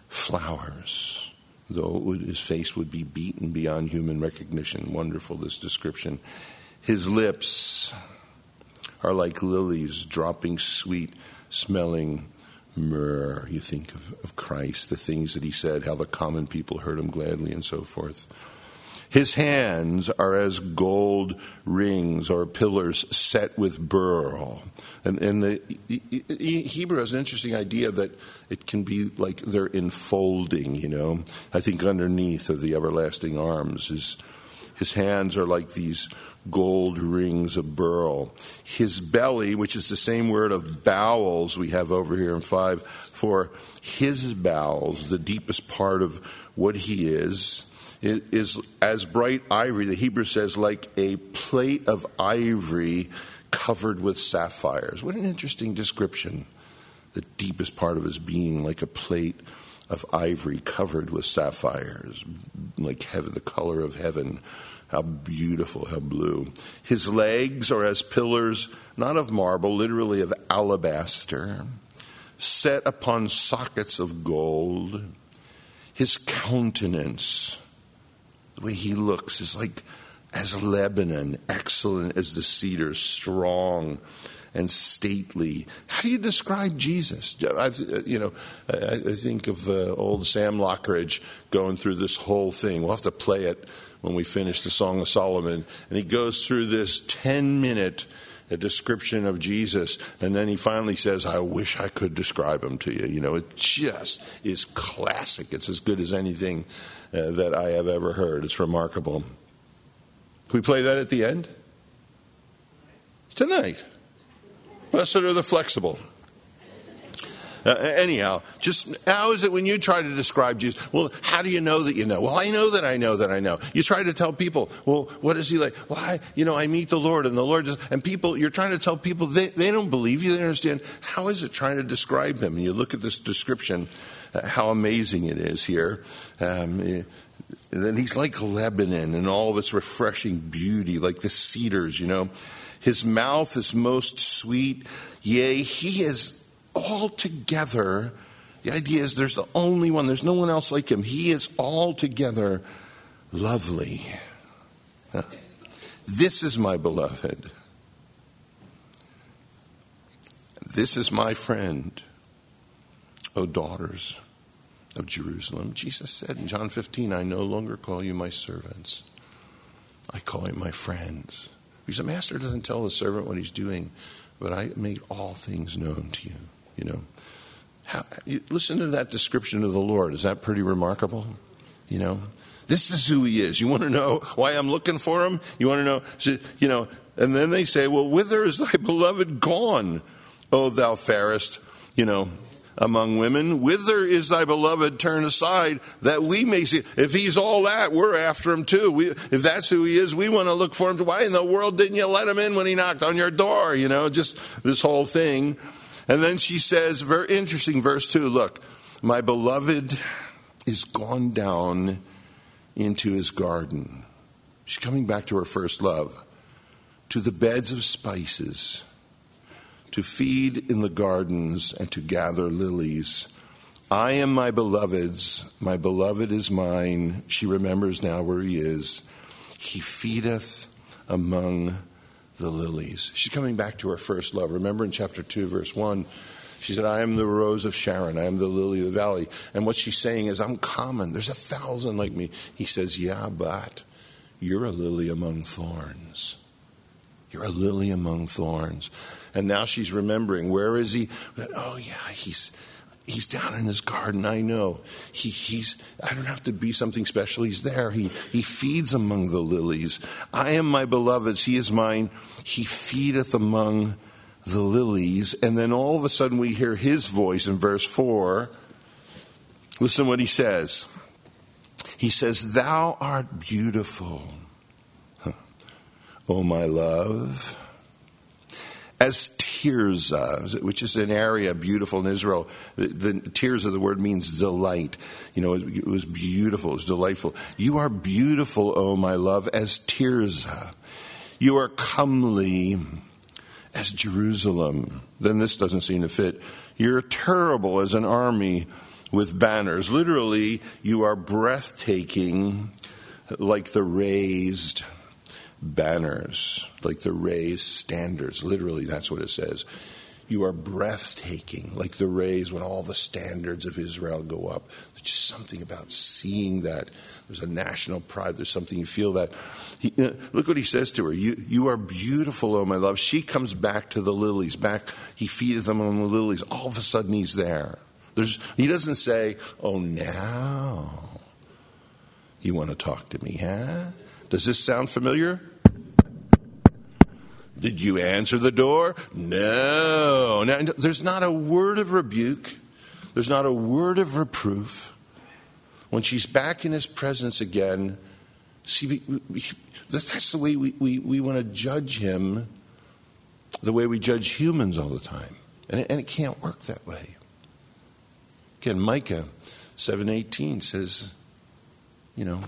A: flowers, though it would, his face would be beaten beyond human recognition. Wonderful, this description. His lips are like lilies dropping sweet smelling myrrh. You think of, of Christ, the things that he said, how the common people heard him gladly and so forth. His hands are as gold rings or pillars set with beryl. And, and the Hebrew has an interesting idea that it can be like they're enfolding, you know. I think underneath of the everlasting arms, his, his hands are like these gold rings of beryl. His belly, which is the same word of bowels we have over here in five, for his bowels, the deepest part of what he is, is as bright ivory. The Hebrew says like a plate of ivory covered with sapphires. What an interesting description. The deepest part of his being like a plate of ivory covered with sapphires, like heaven, the color of heaven. How beautiful, how blue. His legs are as pillars, not of marble, literally of alabaster, set upon sockets of gold. His countenance, the way he looks, is like as Lebanon, excellent as the cedars, strong and stately. How do you describe Jesus? I, you know, I, I think of uh, old Sam Lockridge going through this whole thing. We'll have to play it when we finish the Song of Solomon. And he goes through this ten-minute description of Jesus, and then he finally says, I wish I could describe him to you. You know, it just is classic. It's as good as anything uh, that I have ever heard. It's remarkable. Can we play that at the end? Tonight. Blessed are the flexible. Uh, anyhow, just how is it when you try to describe Jesus? Well, how do you know that you know? Well, I know that I know that I know. You try to tell people, well, what is he like? Well, I, you know, I meet the Lord, and the Lord just, and people, you're trying to tell people, they, they don't believe you, they don't understand. How is it trying to describe him? And you look at this description, uh, how amazing it is here. Um, and then he's like Lebanon and all of its refreshing beauty, like the cedars, you know. His mouth is most sweet. Yea, he is altogether, the idea is there's the only one, there's no one else like him. He is altogether lovely. This is my beloved. This is my friend, O daughters of Jerusalem. Jesus said in John fifteen, I no longer call you my servants. I call you my friends. Because the master doesn't tell the servant what he's doing, but I made all things known to you. You know, how, you listen to that description of the Lord. Is that pretty remarkable? You know, this is who he is. You want to know why I'm looking for him? You want to know, you know, and then they say, well, whither is thy beloved gone, O thou fairest? You know, among women. Whither is thy beloved? Turn aside that we may see. If he's all that, we're after him too. We, if that's who he is, we want to look for him. Why in the world didn't you let him in when he knocked on your door? You know, just this whole thing. And then she says, very interesting, verse two, look, my beloved is gone down into his garden. She's coming back to her first love, to the beds of spices, to feed in the gardens and to gather lilies. I am my beloved's, my beloved is mine. She remembers now where he is. He feedeth among the lilies. She's coming back to her first love. Remember in chapter two, verse one, she said, I am the rose of Sharon. I am the lily of the valley. And what she's saying is, I'm common. There's a thousand like me. He says, yeah, but you're a lily among thorns. You're a lily among thorns. And now she's remembering, where is he? Oh, yeah, he's he's down in his garden. I know. He, he's. I don't have to be something special. He's there. He, he feeds among the lilies. I am my beloved's. He is mine. He feedeth among the lilies. And then all of a sudden we hear his voice in verse four. Listen what he says. He says, thou art beautiful, O my love, as Tirzah, which is an area beautiful in Israel. The, the Tirzah, the word means delight. You know, it, it was beautiful, it was delightful. You are beautiful, O my love, as Tirzah. You are comely as Jerusalem. Then this doesn't seem to fit. You're terrible as an army with banners. Literally, you are breathtaking like the raised banners, like the raised standards. Literally, that's what it says. You are breathtaking, like the rays when all the standards of Israel go up. There's just something about seeing that. There's a national pride. There's something, you feel that. He, uh, look what he says to her. You, you are beautiful, O my love. She comes back to the lilies. Back, he feedeth them on the lilies. All of a sudden, he's there. There's, he doesn't say, oh, now you want to talk to me, huh? Does this sound familiar? Did you answer the door? No. Now, there's not a word of rebuke. There's not a word of reproof. When she's back in his presence again, see, we, we, that's the way we, we, we want to judge him, the way we judge humans all the time. And it, and it can't work that way. Again, Micah seven eighteen says, you know,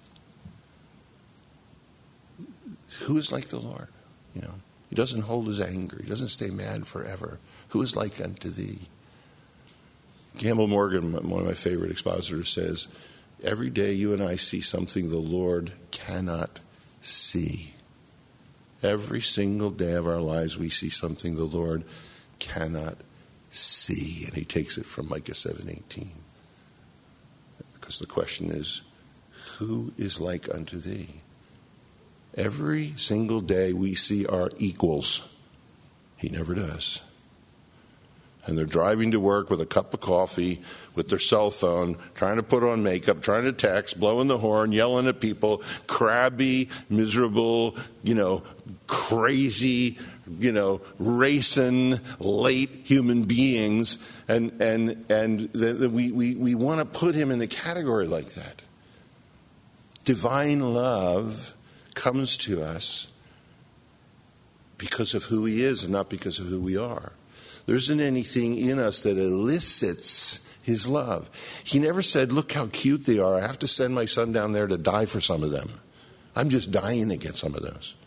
A: who is like the Lord? You know, he doesn't hold his anger. He doesn't stay mad forever. Who is like unto thee? Campbell Morgan, one of my favorite expositors, says, every day you and I see something the Lord cannot see. Every single day of our lives we see something the Lord cannot see. And he takes it from Micah seven eighteen. Because the question is, who is like unto thee? Every single day we see our equals. He never does. And they're driving to work with a cup of coffee, with their cell phone, trying to put on makeup, trying to text, blowing the horn, yelling at people, crabby, miserable, you know, crazy, you know, racing, late human beings. And and and the, the, we, we, we want to put him in a category like that. Divine love comes to us because of who he is and not because of who we are. There isn't anything in us that elicits his love. He never said, look how cute they are. I have to send my son down there to die for some of them. I'm just dying to get some of those.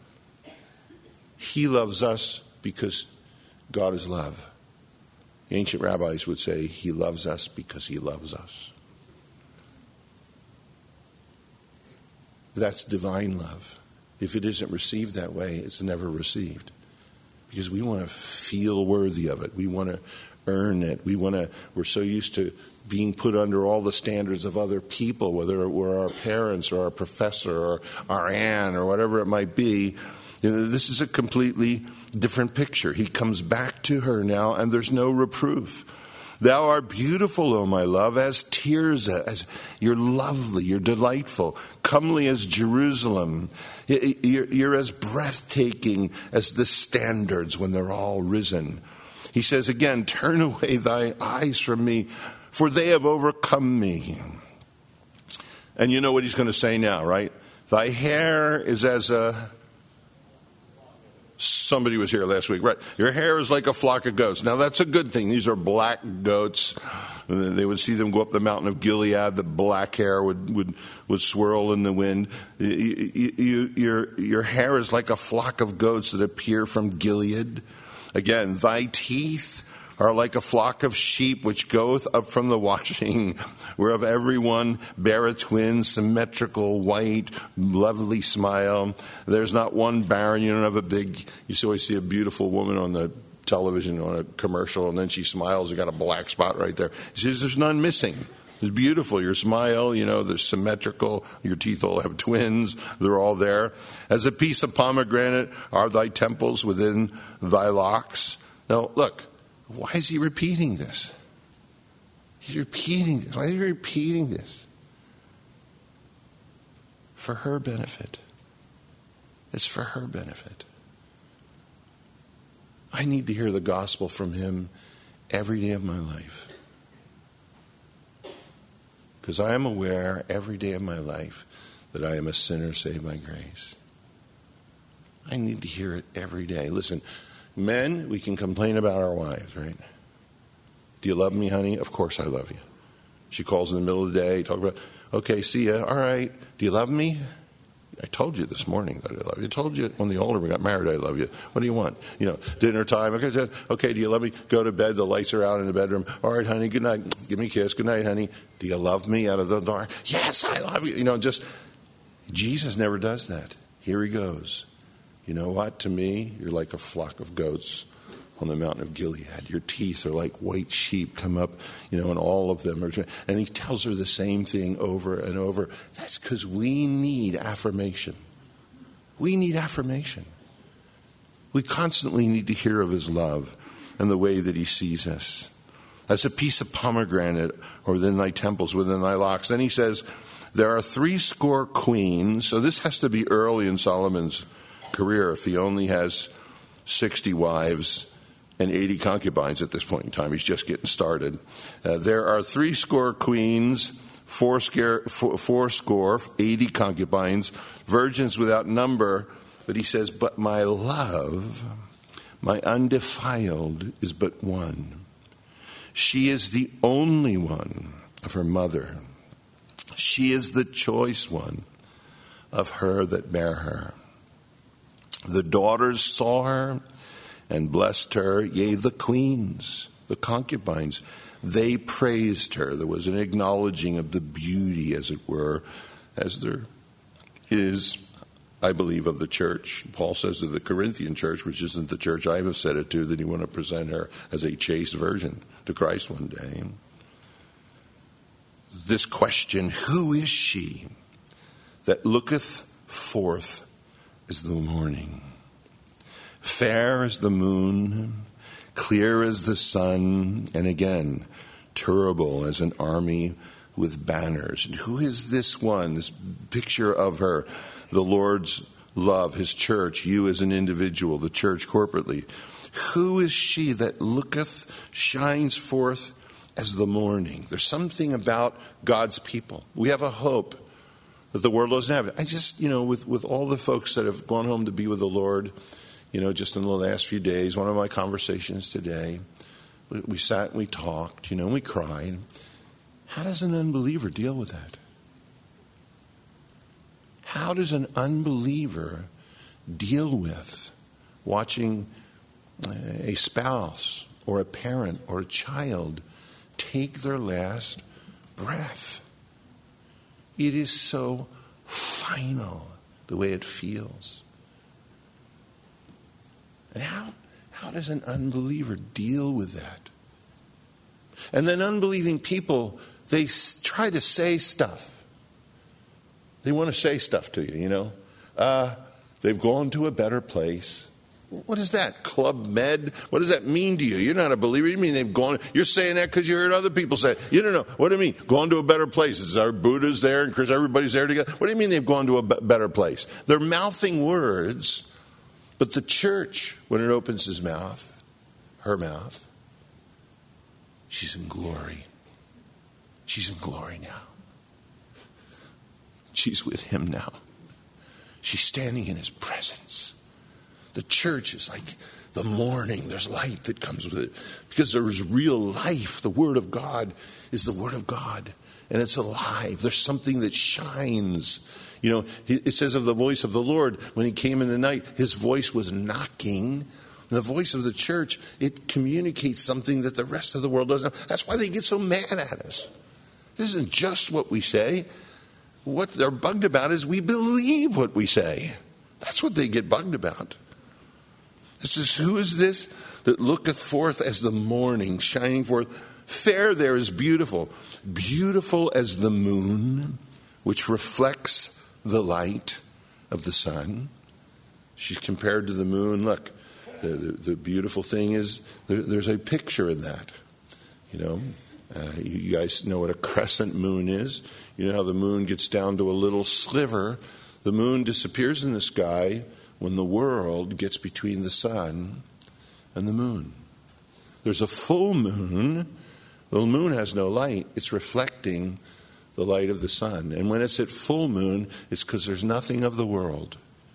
A: He loves us because God is love. The ancient rabbis would say he loves us because he loves us. That's divine love. If it isn't received that way, it's never received. Because we want to feel worthy of it. We want to earn it. We want to, we're so used to being put under all the standards of other people, whether it were our parents or our professor or our aunt or whatever it might be. You know, this is a completely different picture. He comes back to her now, and there's no reproof. Thou art beautiful, O my love, as Tirzah, as you're lovely, you're delightful, comely as Jerusalem. You're, you're as breathtaking as the standards when they're all risen. He says again, turn away thy eyes from me, for they have overcome me. And you know what he's going to say now, right? Thy hair is as a... Somebody was here last week, right? Your hair is like a flock of goats. Now, that's a good thing. These are black goats. They would see them go up the mountain of Gilead. The black hair would, would, would swirl in the wind. You, you, your, your hair is like a flock of goats that appear from Gilead. Again, thy teeth are like a flock of sheep which goeth up from the washing, whereof every one bear a twin, symmetrical, white, lovely smile. There's not one barren. You don't have a big, you always see a beautiful woman on the television on a commercial, and then she smiles, you got a black spot right there. He says there's none missing. It's beautiful. Your smile, you know, they're symmetrical. Your teeth all have twins. They're all there. As a piece of pomegranate are thy temples within thy locks. Now, look. Why is he repeating this? He's repeating this. Why is he repeating this? For her benefit. It's for her benefit. I need to hear the gospel from him every day of my life. Because I am aware every day of my life that I am a sinner saved by grace. I need to hear it every day. Listen, men, we can complain about our wives, right? Do you love me, honey? Of course I love you. She calls in the middle of the day, talk about, okay, see ya. All right. Do you love me? I told you this morning that I love you. I told you when the older we got married, I love you. What do you want? You know, dinner time. Okay, okay, do you love me? Go to bed. The lights are out in the bedroom. All right, honey, good night. Give me a kiss. Good night, honey. Do you love me out of the door? Yes, I love you. You know, just, Jesus never does that. Here he goes. You know what? To me, you're like a flock of goats on the mountain of Gilead. Your teeth are like white sheep come up, you know, and all of them are. And he tells her the same thing over and over. That's because we need affirmation. We need affirmation. We constantly need to hear of his love and the way that he sees us. As a piece of pomegranate or within thy temples, within thy locks. Then he says, there are three score queens. So this has to be early in Solomon's career if he only has sixty wives and eighty concubines at this point in time. He's just getting started. Uh, there are three score queens, four, scare, four, four score, eighty concubines, virgins without number. But he says, but my love, my undefiled, is but one. She is the only one of her mother. She is the choice one of her that bare her. The daughters saw her and blessed her, yea, the queens, the concubines, they praised her. There was an acknowledging of the beauty, as it were, as there is, I believe, of the church. Paul says to the Corinthian church, which isn't the church I have said it to, that he want to present her as a chaste virgin to Christ one day. This question, who is she that looketh forth as the morning, fair as the moon, clear as the sun, and again, terrible as an army with banners? And who is this one, this picture of her, the Lord's love, his church, you as an individual, the church corporately? Who is she that looketh, shines forth as the morning? There's something about God's people. We have a hope that the world doesn't have. I just, you know, with, with all the folks that have gone home to be with the Lord, you know, just in the last few days, one of my conversations today, we, we sat and we talked, you know, and we cried. How does an unbeliever deal with that? How does an unbeliever deal with watching a spouse or a parent or a child take their last breath? It is so final the way it feels. And how, how does an unbeliever deal with that? And then unbelieving people, they s- try to say stuff. They want to say stuff to you, you know. Uh, they've gone to a better place. What is that? Club Med? What does that mean to you? You're not a believer. You mean they've gone? You're saying that because you heard other people say it. You don't know. What do you mean? Gone to a better place. Is our Buddha's there and because everybody's there together? What do you mean they've gone to a better place? They're mouthing words, but the church, when it opens his mouth, her mouth. She's in glory. She's in glory now. She's with him now. She's standing in his presence. The church is like the morning. There's light that comes with it. Because there is real life. The Word of God is the Word of God. And it's alive. There's something that shines. You know, it says of the voice of the Lord, when he came in the night, his voice was knocking. The voice of the church, it communicates something that the rest of the world doesn't. That's why they get so mad at us. This isn't just what we say. What they're bugged about is we believe what we say. That's what they get bugged about. It says, who is this that looketh forth as the morning, shining forth? Fair there is beautiful. Beautiful as the moon, which reflects the light of the sun. She's compared to the moon. Look, the, the, the beautiful thing is there, there's a picture in that. You know, uh, you, you guys know what a crescent moon is. You know how the moon gets down to a little sliver. The moon disappears in the sky when the world gets between the sun and the moon. There's a full moon. The moon has no light. It's reflecting the light of the sun. And when it's at full moon, it's because there's nothing of the world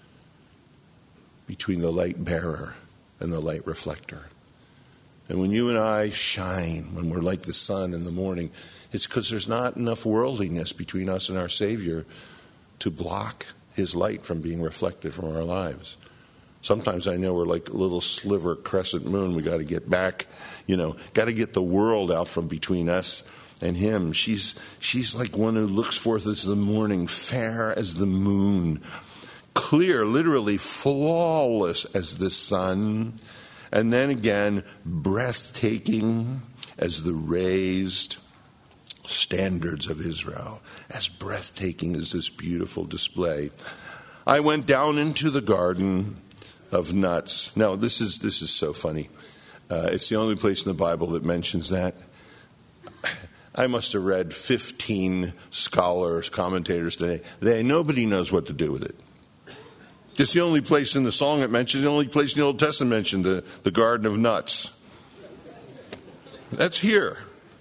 A: between the light bearer and the light reflector. And when you and I shine, when we're like the sun in the morning, it's because there's not enough worldliness between us and our Savior to block his light from being reflected from our lives. Sometimes I know we're like a little sliver crescent moon. We got to get back, you know, got to get the world out from between us and him. She's she's like one who looks forth as the morning, fair as the moon, clear, literally flawless as the sun, and then again breathtaking as the raised standards of Israel, as breathtaking as this beautiful display. I went down into the garden of nuts. Now, this is this is so funny. Uh, it's the only place in the Bible that mentions that. I must have read fifteen scholars, commentators today. They, nobody knows what to do with it. It's the only place in the song it mentions, the only place in the Old Testament mentioned the, the Garden of Nuts. That's here.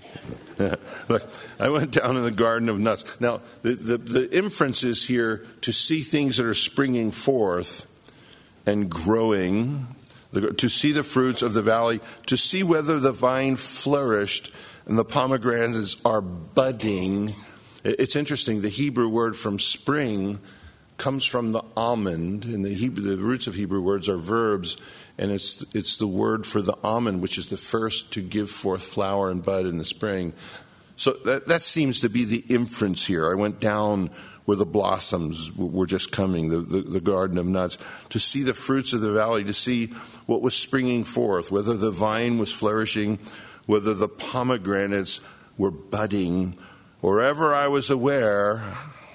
A: Look, I went down in the Garden of Nuts. Now, the, the, the inference is here to see things that are springing forth and growing, to see the fruits of the valley, to see whether the vine flourished and the pomegranates are budding. It's interesting, the Hebrew word from spring comes from the almond, and the Hebrew, the roots of Hebrew words are verbs, and it's it's the word for the almond, which is the first to give forth flower and bud in the spring. So that, that seems to be the inference here. I went down where the blossoms were just coming, the, the, the Garden of Nuts, to see the fruits of the valley, to see what was springing forth, whether the vine was flourishing, whether the pomegranates were budding. Wherever I was aware,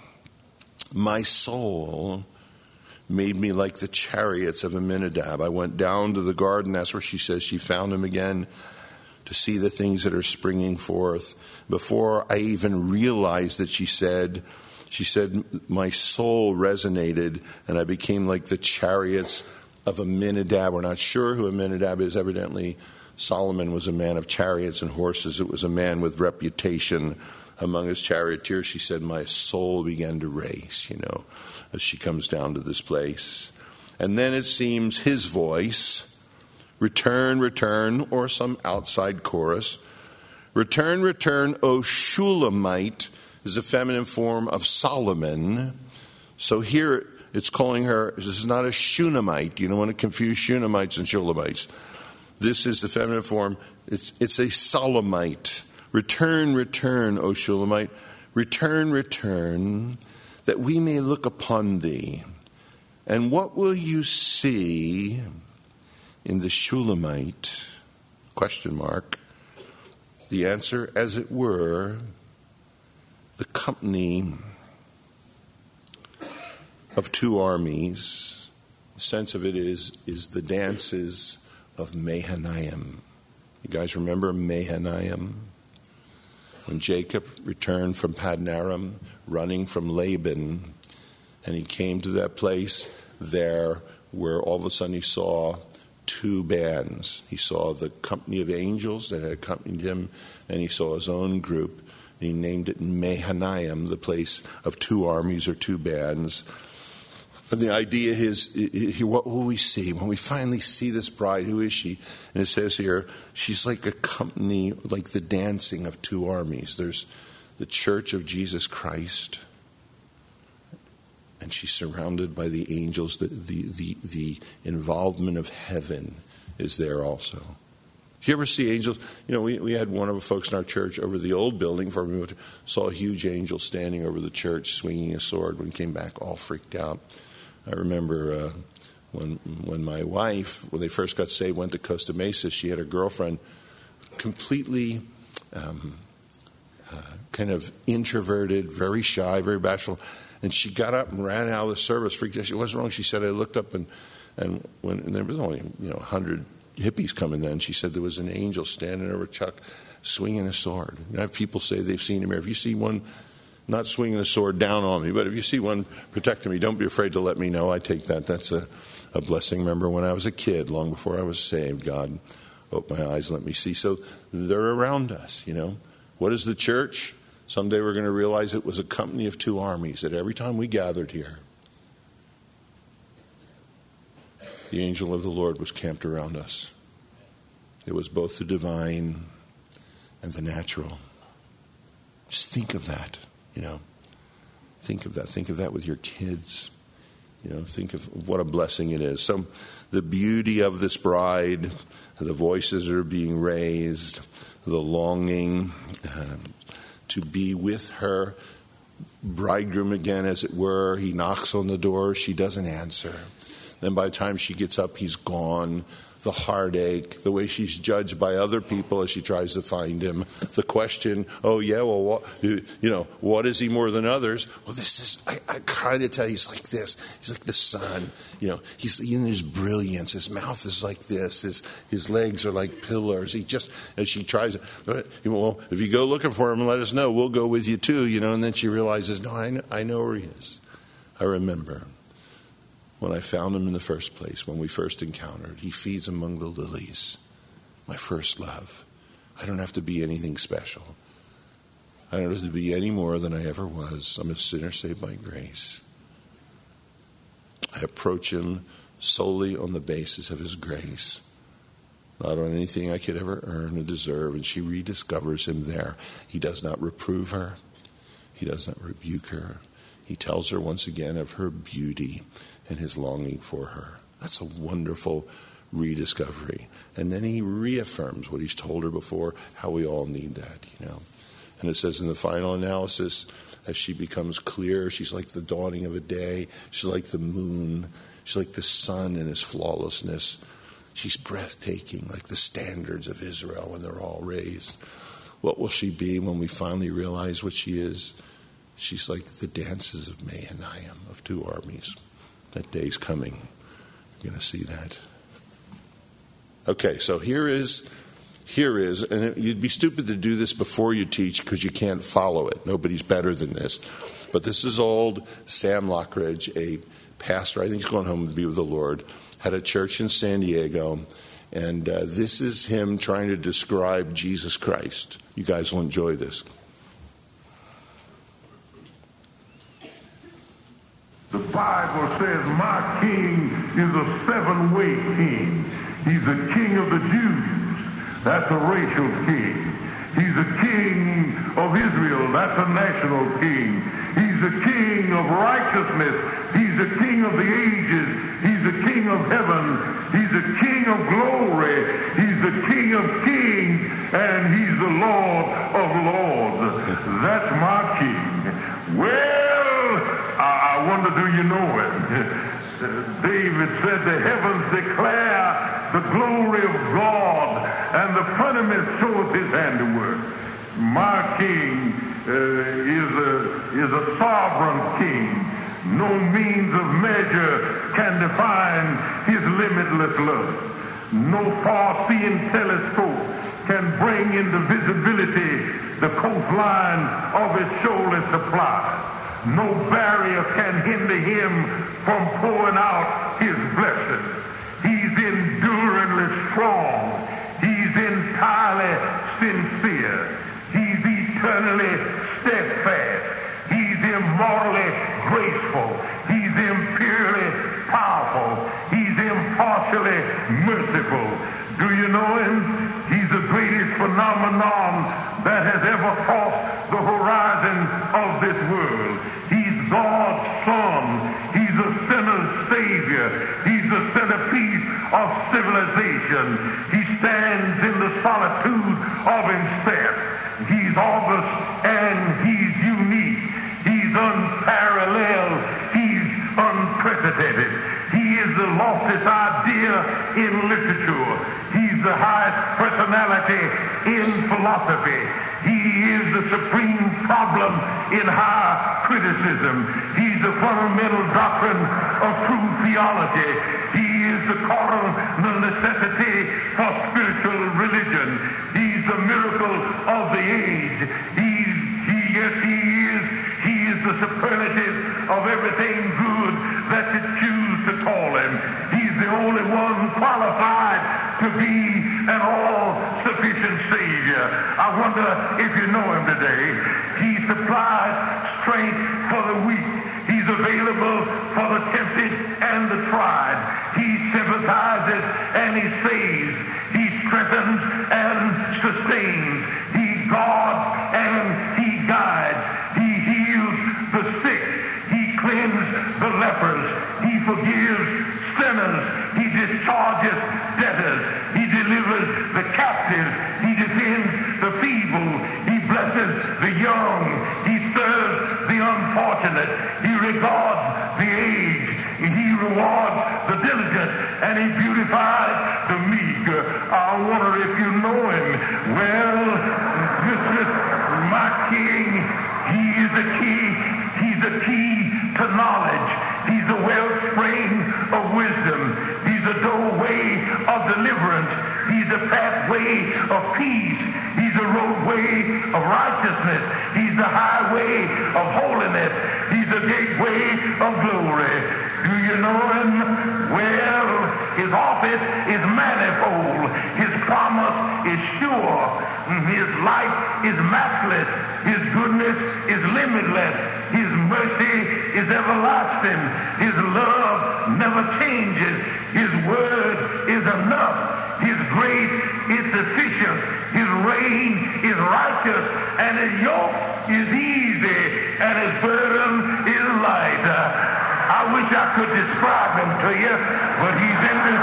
A: my soul made me like the chariots of Aminadab. I went down to the garden. That's where she says she found him again, to see the things that are springing forth. Before I even realized that she said, she said, my soul resonated and I became like the chariots of Aminadab. We're not sure who Aminadab is. Evidently, Solomon was a man of chariots and horses. It was a man with reputation among his charioteers. She said, my soul began to race, you know, as she comes down to this place. And then it seems his voice, return, return, or some outside chorus, return, return, O Shulamite, is a feminine form of Solomon. So here it's calling her, this is not a Shunammite. You don't want to confuse Shunamites and Shulamites. This is the feminine form. It's, it's a Solomite. Return, return, O Shulamite. Return, return, that we may look upon thee. And what will you see in the Shulamite? Question mark. The answer, as it were, the company of two armies. The sense of it is, is the dances of Mahanaim. You guys remember Mahanaim? When Jacob returned from Paddan Aram, running from Laban, and he came to that place there where all of a sudden he saw two bands. He saw the company of angels that had accompanied him, and he saw his own group. He named it Mahanaim, the place of two armies or two bands. And the idea is, what will we see? When we finally see this bride, who is she? And it says here, she's like a company, like the dancing of two armies. There's the church of Jesus Christ, and she's surrounded by the angels. The, the, the, the involvement of heaven is there also. Do you ever see angels? You know, we, we had one of the folks in our church over the old building, for we saw a huge angel standing over the church swinging a sword. When he came back, all freaked out. I remember uh, when when my wife, when they first got saved, went to Costa Mesa, she had a girlfriend completely um, uh, kind of introverted, very shy, very bashful. And she got up and ran out of the service, freaked out. She wasn't wrong. She said, I looked up and, and, when, and there was only, you know, one hundred hippies coming then. She said there was an angel standing over Chuck swinging a sword. And I have people say they've seen him here. If you see one not swinging a sword down on me, but if you see one protecting me, don't be afraid to let me know. I take that. That's a, a blessing. Remember when I was a kid, long before I was saved, God opened my eyes and let me see. So they're around us, you know. What is the church? Someday we're going to realize it was a company of two armies, that every time we gathered here, the angel of the Lord was camped around us. It was both the divine and the natural. Just think of that, you know. Think of that. Think of that with your kids. You know, think of what a blessing it is. So the beauty of this bride, the voices that are being raised, the longing uh, to be with her bridegroom again, as it were. He knocks on the door. She doesn't answer. Then by the time she gets up, he's gone. The heartache, the way she's judged by other people as she tries to find him. The question, oh, yeah, well, what, you know, what is he more than others? Well, this is, I, I kind of tell you, he's like this. He's like the sun. You know, he's in his brilliance. His mouth is like this. His his legs are like pillars. He just, as she tries, well, if you go looking for him, let us know. We'll go with you too, you know. And then she realizes, no, I know, I know where he is. I remember when I found him in the first place, when we first encountered. He feeds among the lilies, my first love. I don't have to be anything special. I don't have to be any more than I ever was. I'm a sinner saved by grace. I approach him solely on the basis of his grace, not on anything I could ever earn or deserve. And she rediscovers him there. He does not reprove her. He does not rebuke her. He tells her once again of her beauty and his longing for her. That's a wonderful rediscovery. And then he reaffirms what he's told her before, how we all need that, you know. And it says in the final analysis, as she becomes clear, she's like the dawning of a day. She's like the moon. She's like the sun in its flawlessness. She's breathtaking, like the standards of Israel when they're all raised. What will she be when we finally realize what she is? She's like the dances of Mahanaim, of two armies. That day's coming. You're going to see that. Okay, so here is, here is, and it, you'd be stupid to do this before you teach because you can't follow it. Nobody's better than this. But this is old Sam Lockridge, a pastor. I think he's going home to be with the Lord. Had a church in San Diego. And uh, this is him trying to describe Jesus Christ. You guys will enjoy this.
B: The Bible says, my king is a seven-way king. He's a king of the Jews. That's a racial king. He's a king of Israel. That's a national king. He's a king of righteousness. He's a king of the ages. He's a king of heaven. He's a king of glory. He's a king of kings. And he's the Lord of lords. That's my king. Well, I wonder, do you know it? David said, the heavens declare the glory of God, and the firmament showeth his handiwork. My king uh, is, a, is a sovereign king. No means of measure can define his limitless love. No far-seeing telescope can bring into visibility the coastline of his shoaly supply. No barrier can hinder him from pouring out his blessings. He's enduring strong. He's entirely sincere. He's eternally steadfast. He's immortally graceful. He's imperially powerful. He's impartially merciful. Do you know him? He's the greatest phenomenon that has ever crossed the horizon of this world. He's God's Son. He's a sinner's Savior. He's the centerpiece of civilization. He stands in the solitude of himself. He's august and he's unique. He's unparalleled. He's unprecedented. He is the loftiest idea in literature. He's the highest personality in philosophy. He is the supreme problem in high criticism. He's the fundamental doctrine of true theology. He is the cardinal necessity for spiritual religion. He's the miracle of the age. He's, he, yes, he is. He is the superlative of everything good that you choose to call him. He's the only one qualified to be an all-sufficient Savior. I wonder if you know him today. He supplies strength for the weak. He's available for the tempted and the tried. He sympathizes and he saves. He strengthens and sustains. He guards and he guides. He heals the sick. He cleanses the lepers. He forgives sinners. He discharges debtors. He delivers the captives. He defends the feeble. He blesses the young. He serves the unfortunate. He regards the aged. He rewards the diligent. And he beautifies the meek. I wonder if you know him. Well, this is my King. He is the key. He's the key to knowledge. He's the wellspring of wisdom. He's the doorway of deliverance. He's the pathway of peace. He's the roadway of righteousness. He's the highway of holiness. He's the gateway of glory. Do you know him? Well, his office is manifold. His promise is sure. His life is matchless. His goodness is limitless. His mercy is everlasting. His love never changes. His word is enough. His grace is sufficient. His reign is righteous. And his yoke is easy. And his burden is light. Uh, I wish I could describe him to you, but he's in this.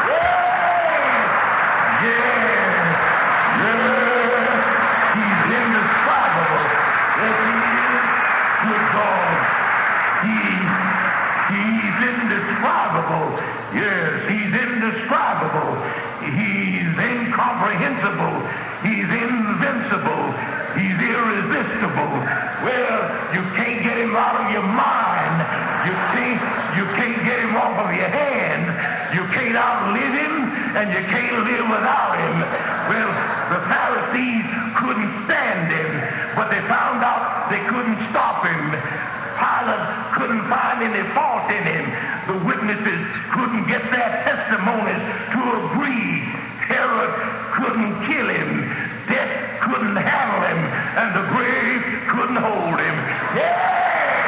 B: Yeah! Yeah! Yeah! He's indescribable. Yes, he is. Good God. He, he's indescribable. Yes, he's indescribable. He's incomprehensible. He's invincible. He's irresistible. Well, you can't get him out of your mind. You can't, you can't get him off of your hand. You can't outlive him, and you can't live without him. Well, the Pharisees couldn't stand him, but they found out they couldn't stop him. Pilate couldn't find any fault in him. The witnesses couldn't get their testimonies to agree. Herod couldn't kill him. Death couldn't handle him. And the grave couldn't hold him. Yeah!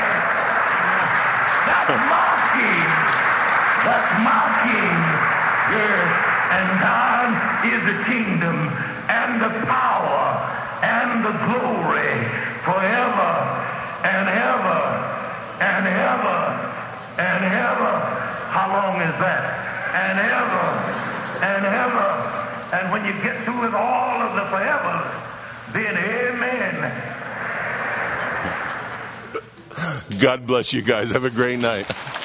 B: That's my King. That's my King. Yes. And thine is the kingdom and the power and the glory forever and ever and ever and ever. How long is that? And ever and ever. And when you get through with all of the forever, then amen.
A: God bless you guys. Have a great night.